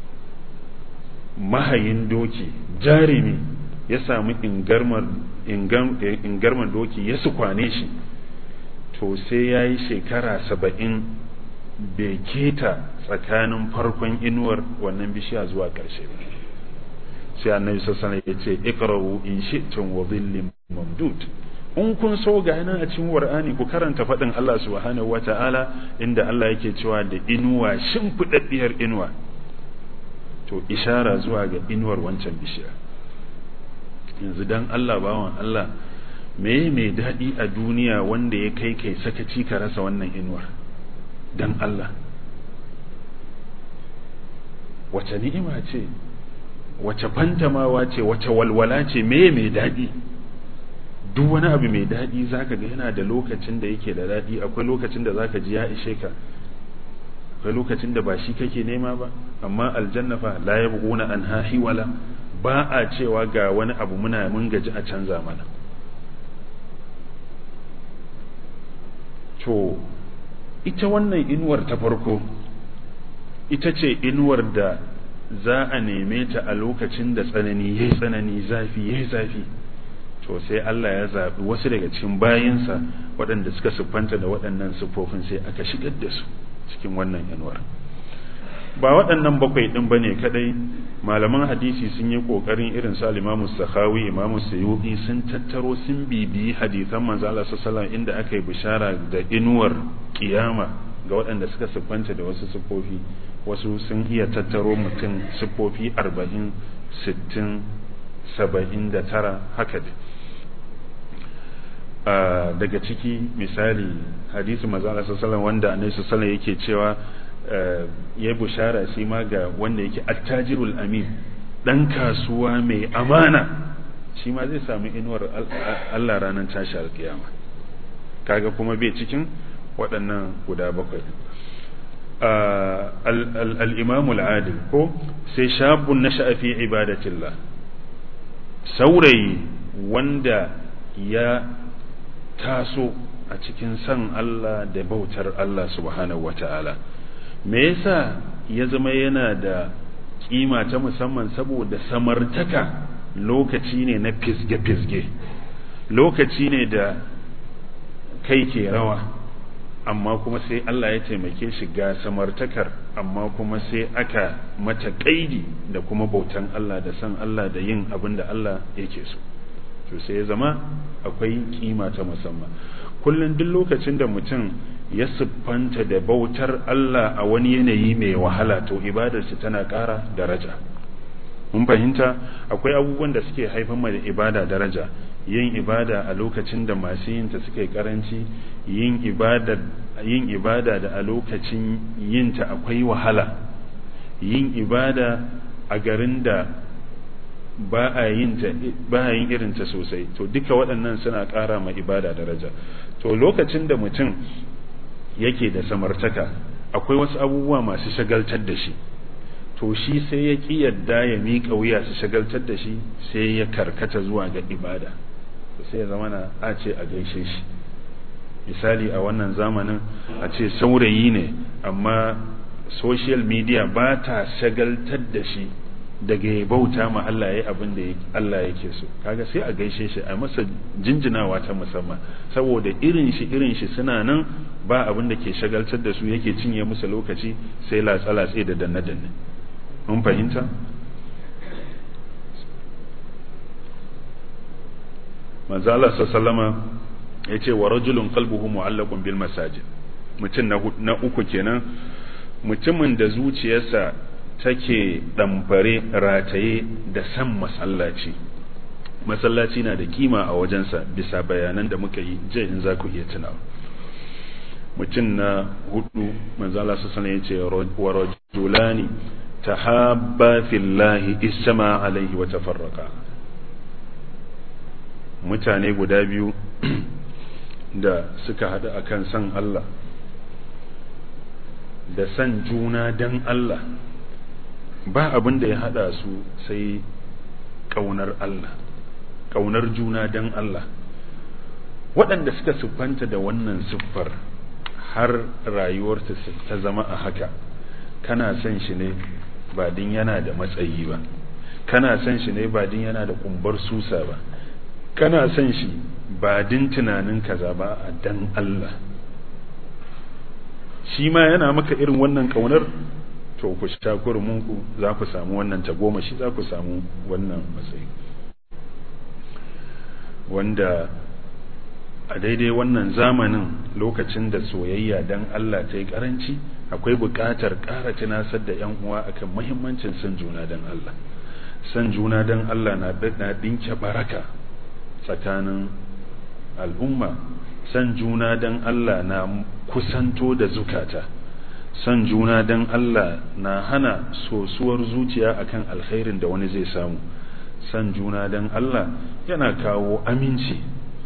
mahayin doki jarimi ya samu ingarman doki ya sukwane shi, to sai ya yi shekara 70 bai keta tsakanin farkon inuwar wannan bishiya zuwa ƙarshe. Sai annabi sallallahu alaihi wasallam ya ce, iqra'u in shi'tum wa dhillin mamdud. In kun so ga nan a cikin Qur'ani ku karanta faɗin Allah subhanahu wata'ala inda Allah yake cewa da inuwa shimfiɗaɗɗiyar inuwa, to ishara zuwa ga inuwar wancan bishiya. Yanzu dan Allah bawan Allah, me mai daɗi a duniya wanda ya kai sakaci ka rasa wannan inuwar? Dan Allah, wace ni'ima ce, wace fantamawa ce, wace walwala ce, me mai daɗi? Duk wani abu mai daɗi zaka ga yana da lokacin da yake da daɗi, akwai lokacin da zaka ji ya ishe ka, akwai lokacin da ba shi kake nema ba. Amma aljanna fa la yabghuna anha hiwala, ba a cewa ga wani abu mun gaji a canza mana. To ita wannan inuwar ta farko ita ce inuwar da za a neme ta a lokacin da tsanani yayi tsanani, zafi yayi zafi. To sai Allah ya zaɓi wasu daga cikin bayinsa waɗanda suka siffanta da waɗannan siffofin, sai aka shigar da su cikin wannan inuwar. Ba waɗannan bakwai ɗin ba ne kaɗai, malaman hadisi sun yi ƙoƙarin irin su Imamu Sakhawi, Imamu Suyuti sun tattaro sun bibiyi hadisan manzo Allah sallallahu alaihi wasallam inda aka yi bishara da inuwar kiyama ga waɗanda suka siffanta da wasu siffofi. Wasu sun iya tattaro mutum siffofi 40, 60, 79 haka dai. Daga ciki misali hadisi manzo Allah sallallahu alaihi wasallam wanda Annabi sallallahu alaihi wasallam yake cewa ya bushara shi ma ga wanda yake attajirul amin, dan kasuwa mai amana, shi ma zai samu inuwar Allah ranar tashar kiyama. Kaga kuma bai cikin waɗannan guda bakwai. Al-Imam al-Adil ko sai shabun nasha'a fi ibadatillah, saurayi wanda ya taso a cikin san Allah da bautar Allah subhanahu wata'ala. Me yasa ya zama yana da kima ta musamman? Saboda samartaka lokaci ne na fisge-fisge, lokaci ne da kai ke rawa, amma kuma sai Allah ya taimake shi ga samartakar, amma kuma sai aka mata kaidi da kuma bautan Allah da san Allah da yin abin da Allah yake so. To sai ya zama akwai kima ta musamman. Kullum duk lokacin da mutum ya siffanta da bautar Allah a wani yanayi mai wahala, to ibadarsa tana ƙara daraja. Mun fahimta akwai abubuwan da suke haifar da ibada daraja. Yin ibada a lokacin da masu yin ta suke karanci, yin ibada da a lokacin yin ta akwai wahala, yin ibada a garin da ba a yin irin ta sosai. To duka waɗannan suna ƙara ma ibada daraja. To lokacin da mutum yake da samartaka, akwai wasu abubuwa masu shagaltar da shi, to shi sai ya ƙi yadda ya miƙa wuya su shagaltar da shi, sai ya karkata zuwa ga ibada, sai ya zama na a ce a gaishe shi. Misali a wannan zamanin a ce saurayi ne amma social media ba ta shagaltar da shi daga ya bauta ma Allah ya yi abin da Allah yake so, kaga sai a gaishe shi, a masa jinjinawa ta musamman, saboda irin shi suna nan, ba abin da ke shagaltar da su yake cinye musu lokaci sai latsa-latsa da danne-danne. mun fahimta? manzo Allah sallama yace wa rajulun qalbuhu mu'allaqun bil masajid, mutum na uku kenan, mutumin da zuciyarsa take damfare rataye da san masallaci na da kima a wajensa bisa bayanan da muka yi je in za ku iya tunawa. mutum na hudu manzo Allah sallallahu alaihi wasallam yace wa rajulani tahabba fillahi isma alaihi wa tafarraqa, mutane guda biyu da suka hadu akan san Allah da san juna dan Allah, ba abin da ya hada su sai kaunar Allah, kaunar juna dan Allah. Waɗanda suka siffanta da wannan siffar har rayuwarta ta zama a haka, kana son shi ne ba din yana da matsayi ba, kana son shi ne ba din yana da kumbar susa ba, kana son shi ba din tunanin kaza ba, a dan Allah. Shi ma yana maka irin wannan kaunar, to ku sha kurmunku za ku samu wannan tagomashi, za ku samu wannan matsayi. Wanda a daidai wannan zamanin, lokacin da soyayya dan Allah ta yi karanci, akwai buƙatar ƙara tunasar da ‘yan uwa akan muhimmancin san juna dan Allah. San juna dan Allah na dinke baraka tsakanin al'umma, san juna dan Allah na kusanto da zukata, san juna dan Allah na hana sosuwar zuciya akan alkhairin da wani zai samu, san juna dan Allah yana kawo aminci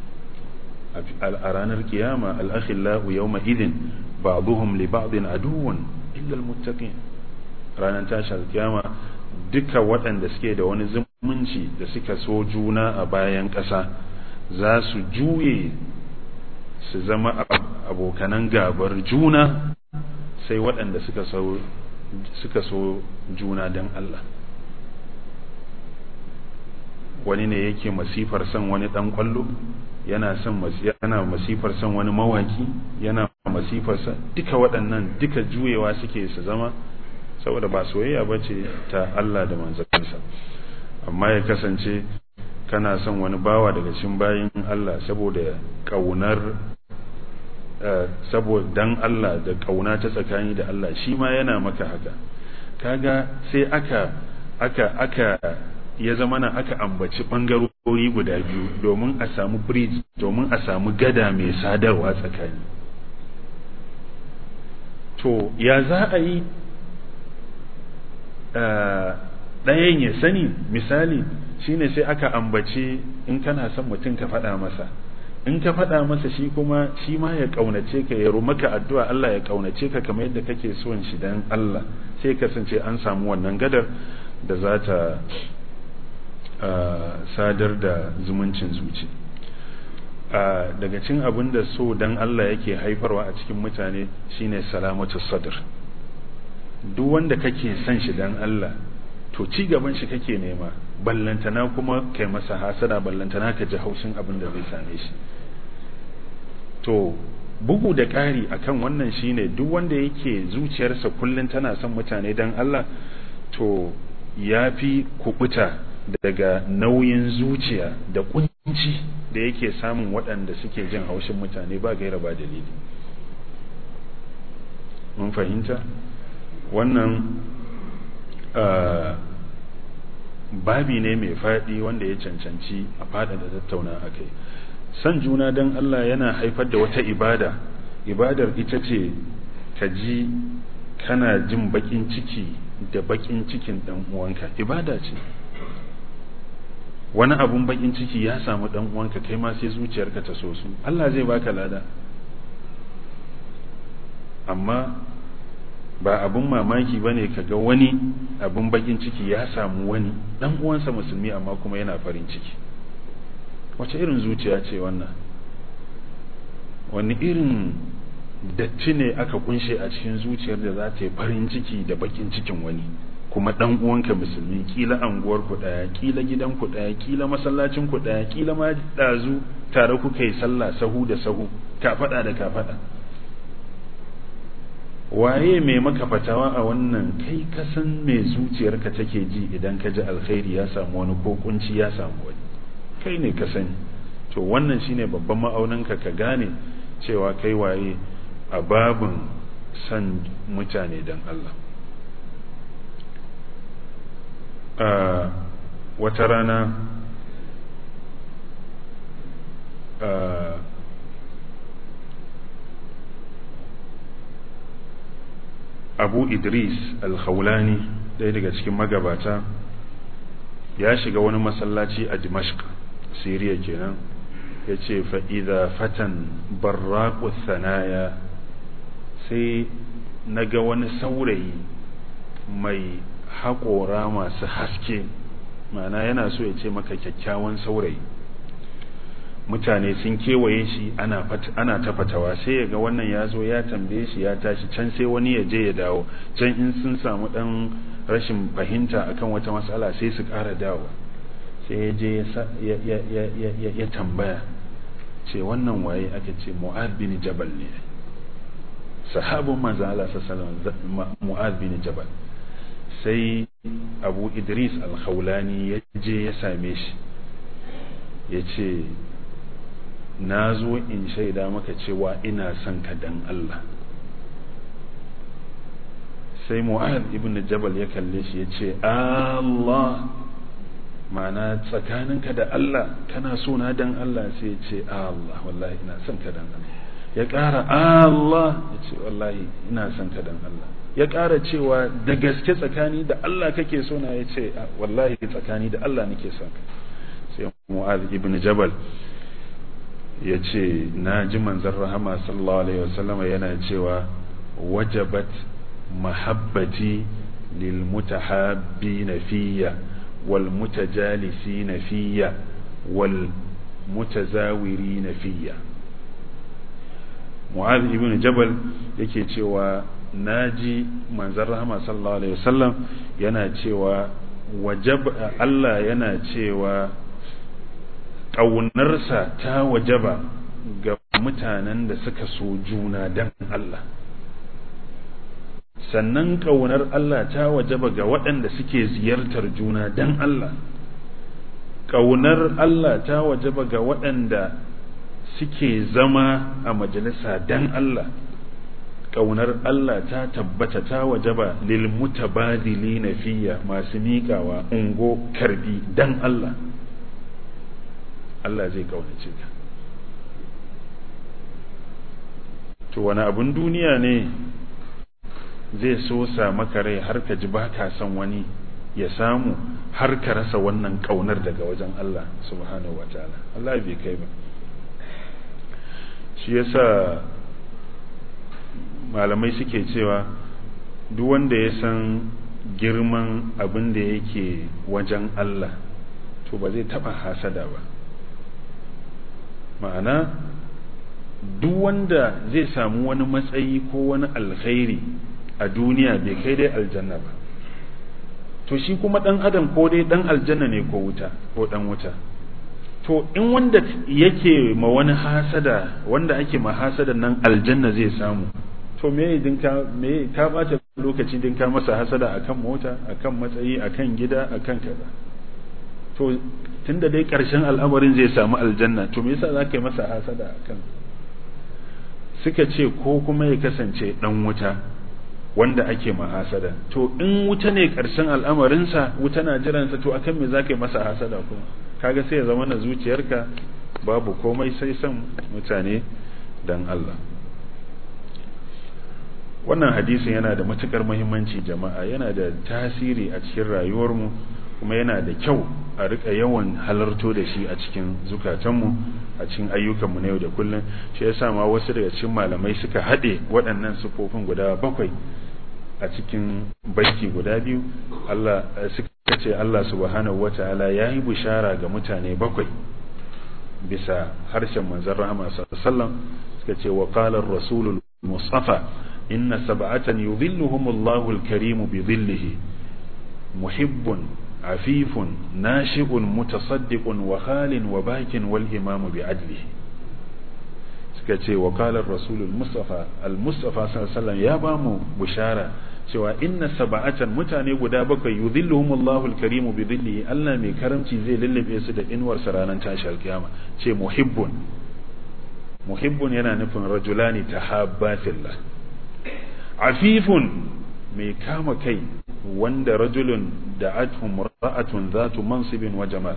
a ranar kiyama. al-akhillahu yawma idin ba'dhum li ba'din aduwwun illa al-muttaqin. ranar tashar kiyama duka waɗanda suke da wani zumunci da suka so juna a bayan ƙasa za su juye su zama abokanan gabar juna, sai waɗanda suka so juna dan Allah. wani ne yake masifar son wani dan kwallo, yana masifar son wani mawaki, yana masifar son duka waɗannan, duka juyewa suke su zama, saboda ba soyayya bace ta Allah da manzansa. amma ya kasance kana son wani bawa daga cikin bayin Allah saboda kaunar dan Allah da kauna ta tsakani da Allah, shi ma yana maka haka, kaga sai aka ya zama na aka ambaci bangarori guda biyu domin a samu bridge, domin a samu gada mai sadarwa tsakani. to ya za a yi ɗayan ya sani? misali shine sai aka ambaci in kana son mutum ka faɗa masa, in ka faɗa masa shi kuma shi ma ya ƙaunace ka, ya maka addu'a Allah ya ƙaunace ka kamar yadda kake son shi dan Allah, sai kasance an samu wannan gadar da za ta sadar da zumuncin zuci. daga cin abin da so dan Allah yake haifarwa a cikin mutane shine salamatu sadr. duk wanda kake son shi dan Allah, to ci gaban shi kake nema, ballantana kuma kai masa hasada, ballantana ka ji haushin abin da zai same shi. to bugu da ƙari akan wannan shine duk wanda yake zuciyarsa kullun tana son mutane dan Allah, to yafi kubuta daga nauyin zuciya da kunci da yake samun waɗanda suke jin haushin mutane ba gaira ba dalili. mun fahimta? wannan babi ne mai faɗi wanda ya cancanci a faɗa da tattauna a kai. san juna don Allah yana haifar da wata ibadar ita ce ka ji kana jin bakin ciki da bakin cikin ɗan uwanka, ibada ce. wani abun bakin ciki ya samu ɗan uwanka, kai ma sai zuciyarka ta so su, Allah zai baka lada. amma ba abun mamaki bane kaga wani abun bakin ciki ya samu wani dan uwansa musulmi amma kuma yana farin ciki. Wace irin zuciya ce wannan? Wani irin datti ne aka kunshe a cikin zuciyar da za ta yi farin ciki da bakin cikin wani, kuma dan uwanka musulmi, kila anguwar ku daya, kila gidan ku daya, kila masallacin ku daya, kila ma dazu tare kuka yi sallah sahu da sahu, ka fada da ka fada. Waye mai maka fatawa a wannan? Kai ka san me zuciyarka take ji idan ka ji alkhairi ya samu wani ko kunci ya samu wani, kai ne ka sani. To wannan shine babban ma'auninka ka gane cewa kai waye a babin san mutane dan Allah. Wata rana Abu Idris al-Khawlani, ɗaya daga cikin magabata, ya shiga wani masallaci a Dimashq, Syria kenan. Ya ce fa'iza fatan barraƙu sanaya, sai na ga wani saurayi mai haƙora masu haske, ma'ana yana so ya ce maka kyakkyawan saurayi. Mutane sun kewaye shi ana ta fatawa, sai ya ga wannan ya zo ya tambaye shi ya tashi can, sai wani ya je ya dawo can, in sun samu ɗan rashin fahimta akan wata matsala sai su ƙara dawo. Sai ya je ya tambaya, ce wannan waye? Aka ce Mu'adh bin Jabal ne, sahabin manzo Allah sallallahu alaihi wasallam, Mu'adh bin Jabal. Sai Abu Idris al-Khawlani ya je ya same shi, ya ce na zo in shaida maka cewa ina son ka dan Allah. Sai Mu'adh ibn Jabal ya kalle shi ya ce Allah, ma'ana tsakaninka da Allah kana so na dan Allah? Sai ya ce Allah, wallahi ina son ka dan Allah. Ya ƙara Allah, ya ce wallahi ina son ka dan Allah. Ya ƙara cewa da gaske tsakani da Allah kake so na? Ya ce wallahi tsakani da Allah nake son ka. Sai Mu'adh ibn Jabal ya ce na ji manzon rahama sallallahu alaihi wasallam yana cewa wajabat mahabbati lil mutahabbina fiyya wal mutajalisina fiyya wal mutazawirina fiyya. Mu'adh ibn Jabal yake cewa naji manzon rahama sallallahu alaihi wasallam yana cewa Allah yana cewa ƙaunarsa ta wajaba ga mutanen da suka so juna dan Allah, sannan ƙaunar Allah ta wajaba ga waɗanda suke ziyartar juna dan Allah, ƙaunar Allah ta wajaba ga waɗanda suke zama a majalisa dan Allah, ƙaunar Allah ta tabbata ta wajaba lil mutabadilina fiyya, masu miƙawa ungo karbi dan Allah. Allah zai kaunace ka. To wani abun duniya ne zai so sa maka rai har ka ji ba ka son wani ya samu, har ka rasa wannan kaunar daga wajen Allah subhanahu wataala? Allah bai kai ba. Shi yasa malamai suke cewa duk wanda ya san girman abin da yake wajen Allah to ba zai taba hasada ba. Ma'ana duk wanda zai samu wani matsayi ko wani alkhairi a duniya bai kai dai aljanna ba, to shi kuma dan adam ko dai dan aljanna ne ko wuta ko dan wuta. To in wanda yake ma wani hasada, wanda ake ma hasada nan aljanna zai samu, to me ka bata lokaci din ka masa hasada akan mota, akan matsayi, akan gida, akan kaza? To tunda dai ƙarshen al'amarin zai samu aljanna, to me yasa za ka yi masa hasada akan? Suka ce ko kuma ya kasance dan wuta wanda ake ma hasada. To in wuta ne ƙarshen al'amarinsa, wuta na jiransa, to akan me za ka yi masa hasada kuma? Kaga sai ya zama na zuciyarka babu komai sai son mutane dan Allah. Wannan hadisin yana da matukar muhimmanci jama'a, yana da tasiri a cikin rayuwarmu, kuma yana da kyau a rika yawan halarto da shi a cikin zukatanmu, a cikin ayyukanmu na yau da kullum. Shi yasa ma wasu daga cikin malamai suka haɗe waɗannan sifofin guda 7 a cikin baiti guda biyu Allah suka ce Allah subhanahu wata'ala ya yi bishara ga mutane 7 bisa harshen manzon rahama sallallahu alaihi wasallam suka ce wa qala ar-rasulul mustafa inna 7 yudhilluhumullahu al-karim bi dhillihi muhibbun afifun nashi'un mutasaddiqun wa khalin wa bakin wal imamu bi adlihi suka ce wa qala ar-rasulul mustafa al-mustafa sallallahu alaihi wasallam ya ba mu bishara cewa inna 7 mutane guda 7 yudhilluhumullahu al-karim bi dhillihi Allah mai karamci zai lullube su da inuwar sa ranar tashi alkiyama ce muhibbun yana nufin rajulani tahabba fillah afifun mai kama kai wanda rajulun da'atuhum ra'atun zatu mansibin wa jamal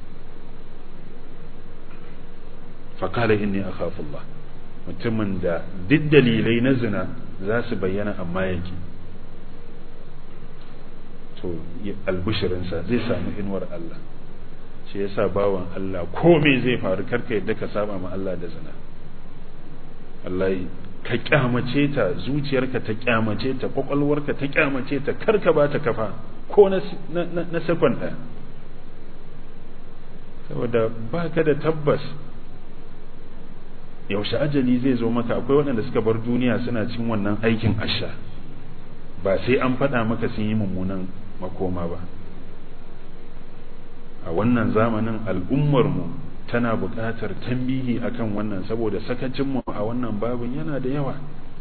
fa qala inni akhafu Allah mutumin da duk dalilai na zina za su bayyana amma yake to albushirinsa zai samu inuwar Allah shi yasa bawan Allah komai zai faru karka yadda ka saba ma Allah da zina Allah ka kyamace ta zuciyarka ta kyamace ta kwakwalwarka ta kyamace ta karka ba ta kafa ko na sekon ɗaya saboda ba ka da tabbas yaushe ajali zai zo maka akwai waɗanda suka bar duniya suna cin wannan aikin asha ba sai an faɗa maka sun yi mummunan makoma ba a wannan zamanin al'ummarmu tana buƙatar tambihi akan wannan saboda sakacinmu a wannan babin yana da yawa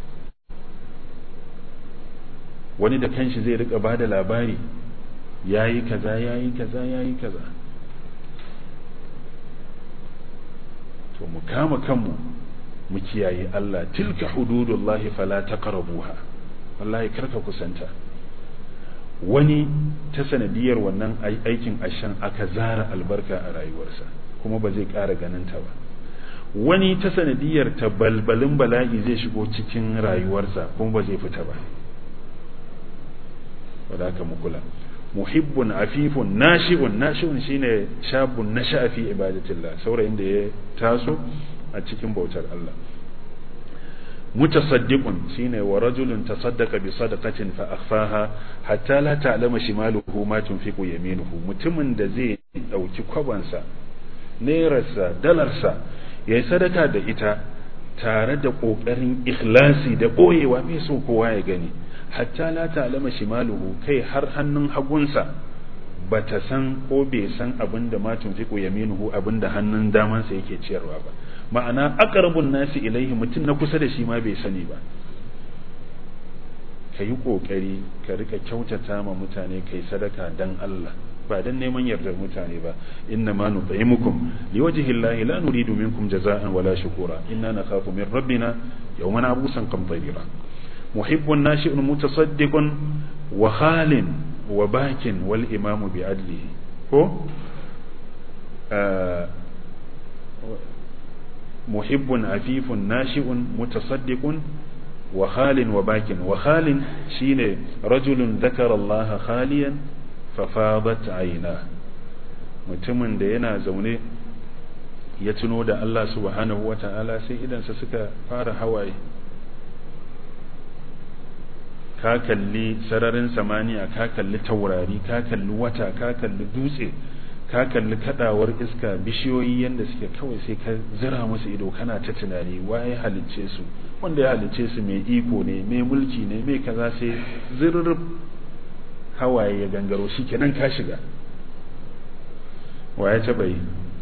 wani da kanshi zai rika ba da labari yayi kaza to mu kama kanmu mu kiyaye Allah tilka hududullahi fala taqrabuha wallahi karka kusanta wani ta sanadiyar wannan aikin ashan aka zara albarka a rayuwarsa kuma ba zai ƙara ganin ta ba wani ta sanadiyar ta balbalin bala'i zai shigo cikin rayuwarsa kuma ba zai fita ba wadaka mu kula muhibbun afifun nashi'un shine shabun nasha'a fi ibadatillah saurayin da ya taso a cikin bautar Allah mutasaddiqun shine wa rajulun tasaddaqa bi sadaqatin fa akhfaha hatta la ta'lama shimaluhu ma tunfiqu yaminuhu mutumin da zai dauki kwabansa nairarsa dalarsa yayi sadaka da ita tare da kokarin ikhlasi da boyewa bai so kowa ya gani hatta la ta'lama shimaluhu kai har hannun hagunsa bata san ko bai san abinda ma tunfiqu yaminuhu abinda hannun damansa yake ciyarwa ba ma'ana aqrabun nasi ilaihi mutum na kusa da shi ma bai sani ba kayi kokari ka rika kyautata ma mutane kai sadaka dan Allah ba dan neman yardar mutane ba inna ma nut'imukum liwajhi llahi la nuridu minkum jazaa'an wala shukura inna nakhafu min rabbina yawman abusan qamtarira muhibbun nashi'un mutasaddiqun wa khalin wa bakin wal imamu bi adlihi ko muhibbun afifun nashi'un mutasaddiqun wa khalin wa bakin wa khalin shine rajulun dhakara Allah khaliyan fa fadat ayna mutumin da yana zaune ya tuno da Allah subhanahu wata'ala sai idansa suka fara hawaye ka kalli sararin samaniya ka kalli taurari ka kalli wata ka kalli dutse ka kalli kadawar iska bishiyoyi yanda suke kawai sai ka zira musu ido kana ta tunani waye halicce su wanda ya halicce su mai iko ne mai mulki ne mai kaza sai zirrub hawaye ya gangaro shikenan ka shiga waye ta bai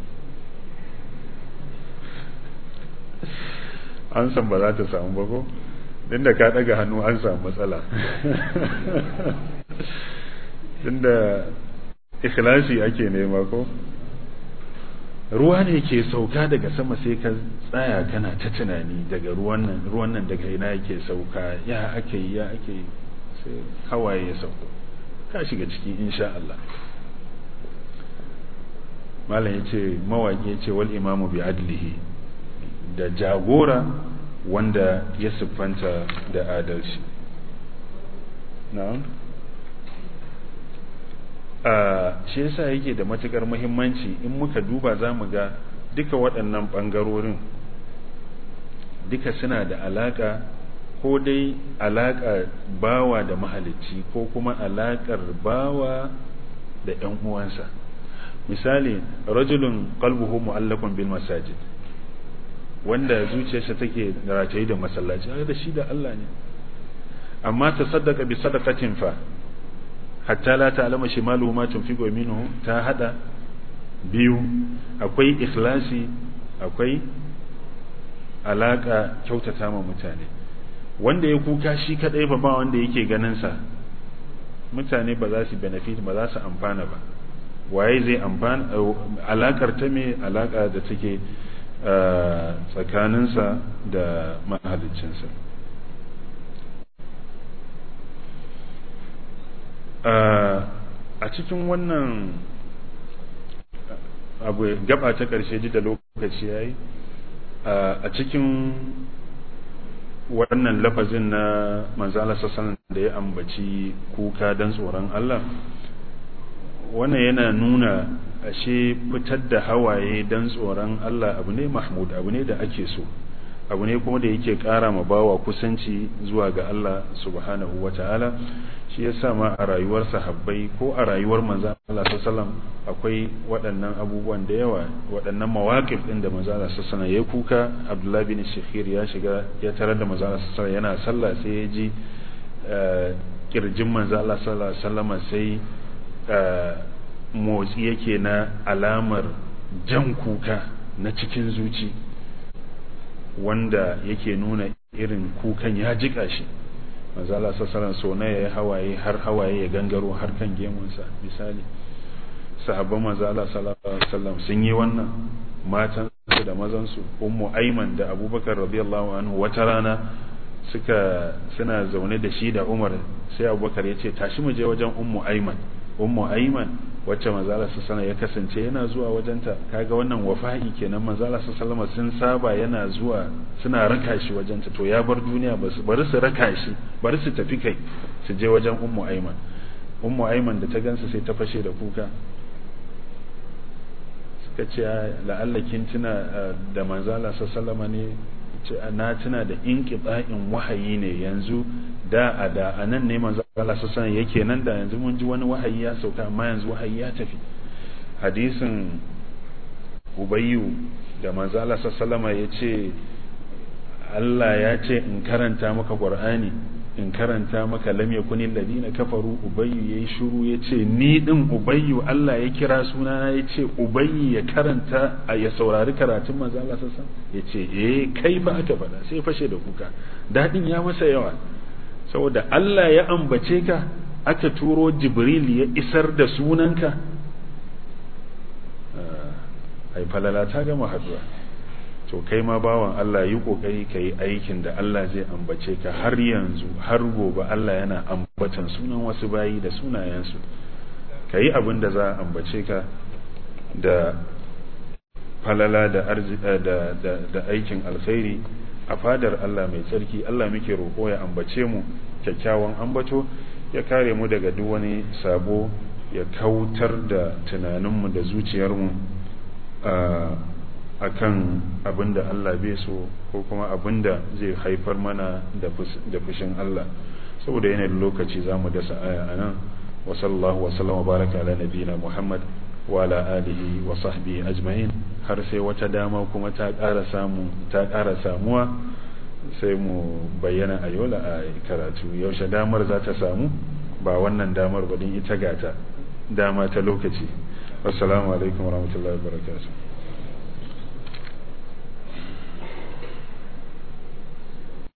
an san ba za ta samu ba ko inda ka daga hannu an samu matsala inda ikhlasi ake nema ko ruwa ne ke sauka daga sama sai ka tsaya kana ta tunani daga ruwan nan daga ina yake sauka ya ake sai hawaye ya sauko ka shiga ciki insha Allah malam yace mawaki yace wal imamu bi adlihi da jagora wanda ya siffanta da adalci na'am shi yasa yake da matukar muhimmanci in muka duba zamu ga duka waɗannan ɓangarorin duka suna da alaka ko dai alaƙa bawa da mahalicci ko kuma alaƙar bawa da ‘yan uwansa. Misali, rajulun qalbuhu mu'allaqun bil masajid, wanda zuciyarsa take rataye da masallaci, da shi da Allah ne, amma ta saddaka bi sadaqatin fa hatta la ta'lama shimaluhu ma tunfiqu yaminuhu, ta hada biyu, akwai ikhlasi, akwai alaka kyautata ma mutane. Wanda ya kuka shi kadai ba wanda yake ganin sa, mutane ba za su benefit, ba za su amfana ba. Waye zai amfana? Alakar ta me? Alaka da take tsakaninsa da mahaliccinsa. A cikin wannan abu gaba ta ƙarshe ji da lokaci yayi, a cikin wannan lafazin na manzo Allah sallallahu da ya ambaci kuka dan tsoron Allah, wannan yana nuna ashe fitar da hawaye dan tsoron Allah abu ne mahmud, abu ne da ake so, abu ne kuma da yake ƙara ma bawa kusanci zuwa ga Allah subhanahu wata'ala. Shi yasa ma a rayuwar sahabbai ko a rayuwar manzo Allah sallallahu akwai waɗannan abubuwan da yawa, waɗannan mawaqif din da manzo Allah sallallahu ya kuka. Abdullah bin Shakhir ya shiga ya tarar da manzo Allah sallallahu yana sallah, sai ya ji kirjin manzo Allah sallallahu alaihi wasallam sai motsi yake na alamar jan kuka na cikin zuci, wanda yake nuna irin kukan ya jika shi. manzo Allah sallallahu so ne yayi hawaye har hawaye ya gangaro har kan gemunsa. Misali, sahabban manzo Allah sallallahu alaihi wasallam sun yi wannan, matan su da mazan su. Ummu Ayman da Abubakar radiyallahu anhu wata rana suna zaune da shi da Umar, sai Abubakar ya ce tashi mu je wajen Ummu Ayman. Ummu Ayman wacce manzo Allah sallallahu ya kasance yana zuwa wajenta, kaga wannan wafa'i kenan. Manzo Allah sallallahu sun saba yana zuwa, suna raka shi wajenta, to ya bar duniya bari su raka shi, bari su tafi kai su je wajen Ummu Ayman. Ummu Ayman da ta gansa sai ta fashe da kuka, suka ce la'alla kin tuna da manzo Allah sallallahu ne? Ce na tuna da inqita'in wahayi ne, yanzu da anan ne manzo Allah sallallahu yake nan, da yanzu mun ji wani wahayi ya sauka, amma yanzu wahayi ya tafi. Hadisin Ubayyu da manzo Allah sallallahu ya ce Allah ya ce in karanta maka Qur'ani, in karanta maka lam yakunil ladina kafaru. Ubayyu yayi shiru, ya ce ni din Ubayyu Allah ya kira sunana, ya ce Ubayyu ya karanta ya saurari karatun manzo Allah sallallahu alaihi wasallam, ya ce kai ba aka faɗa. Sai fashe da kuka, dadin ya masa yawa, saboda Allah ya ambace ka, aka turo Jibril ya isar da sunanka. Ai falala ta gama haduwa. To kai ma bawan Allah, yi kokari kai aikin da Allah zai ambace ka. Har yanzu har gobe Allah yana ambatan sunan wasu bayi da sunayensu. Kai abin da za a ambace ka da falala da arziki da aikin alkhairi a fadar Allah mai tsarki. Allah muke roƙo ya ambace mu kyakkyawan ambato, ya kare mu daga duk wani sabo, ya kautar da tunaninmu da zuciyarmu akan abinda Allah bai so, ko kuma abinda zai haifar mana da fushin Allah. Saboda yanayin lokaci zamu dasa aya anan. Wa sallallahu wa sallama baraka ala nabiyina Muhammad wa ala alihi wa sahbihi ajma'in. Har sai wata dama kuma ta ƙara samuwa, sai mu bayyana a yola a karatu. Yaushe damar za ta samu? Ba wannan damar ba, din ita gata dama ta lokaci. Assalamu alaikum warahmatullahi wabarakatuh.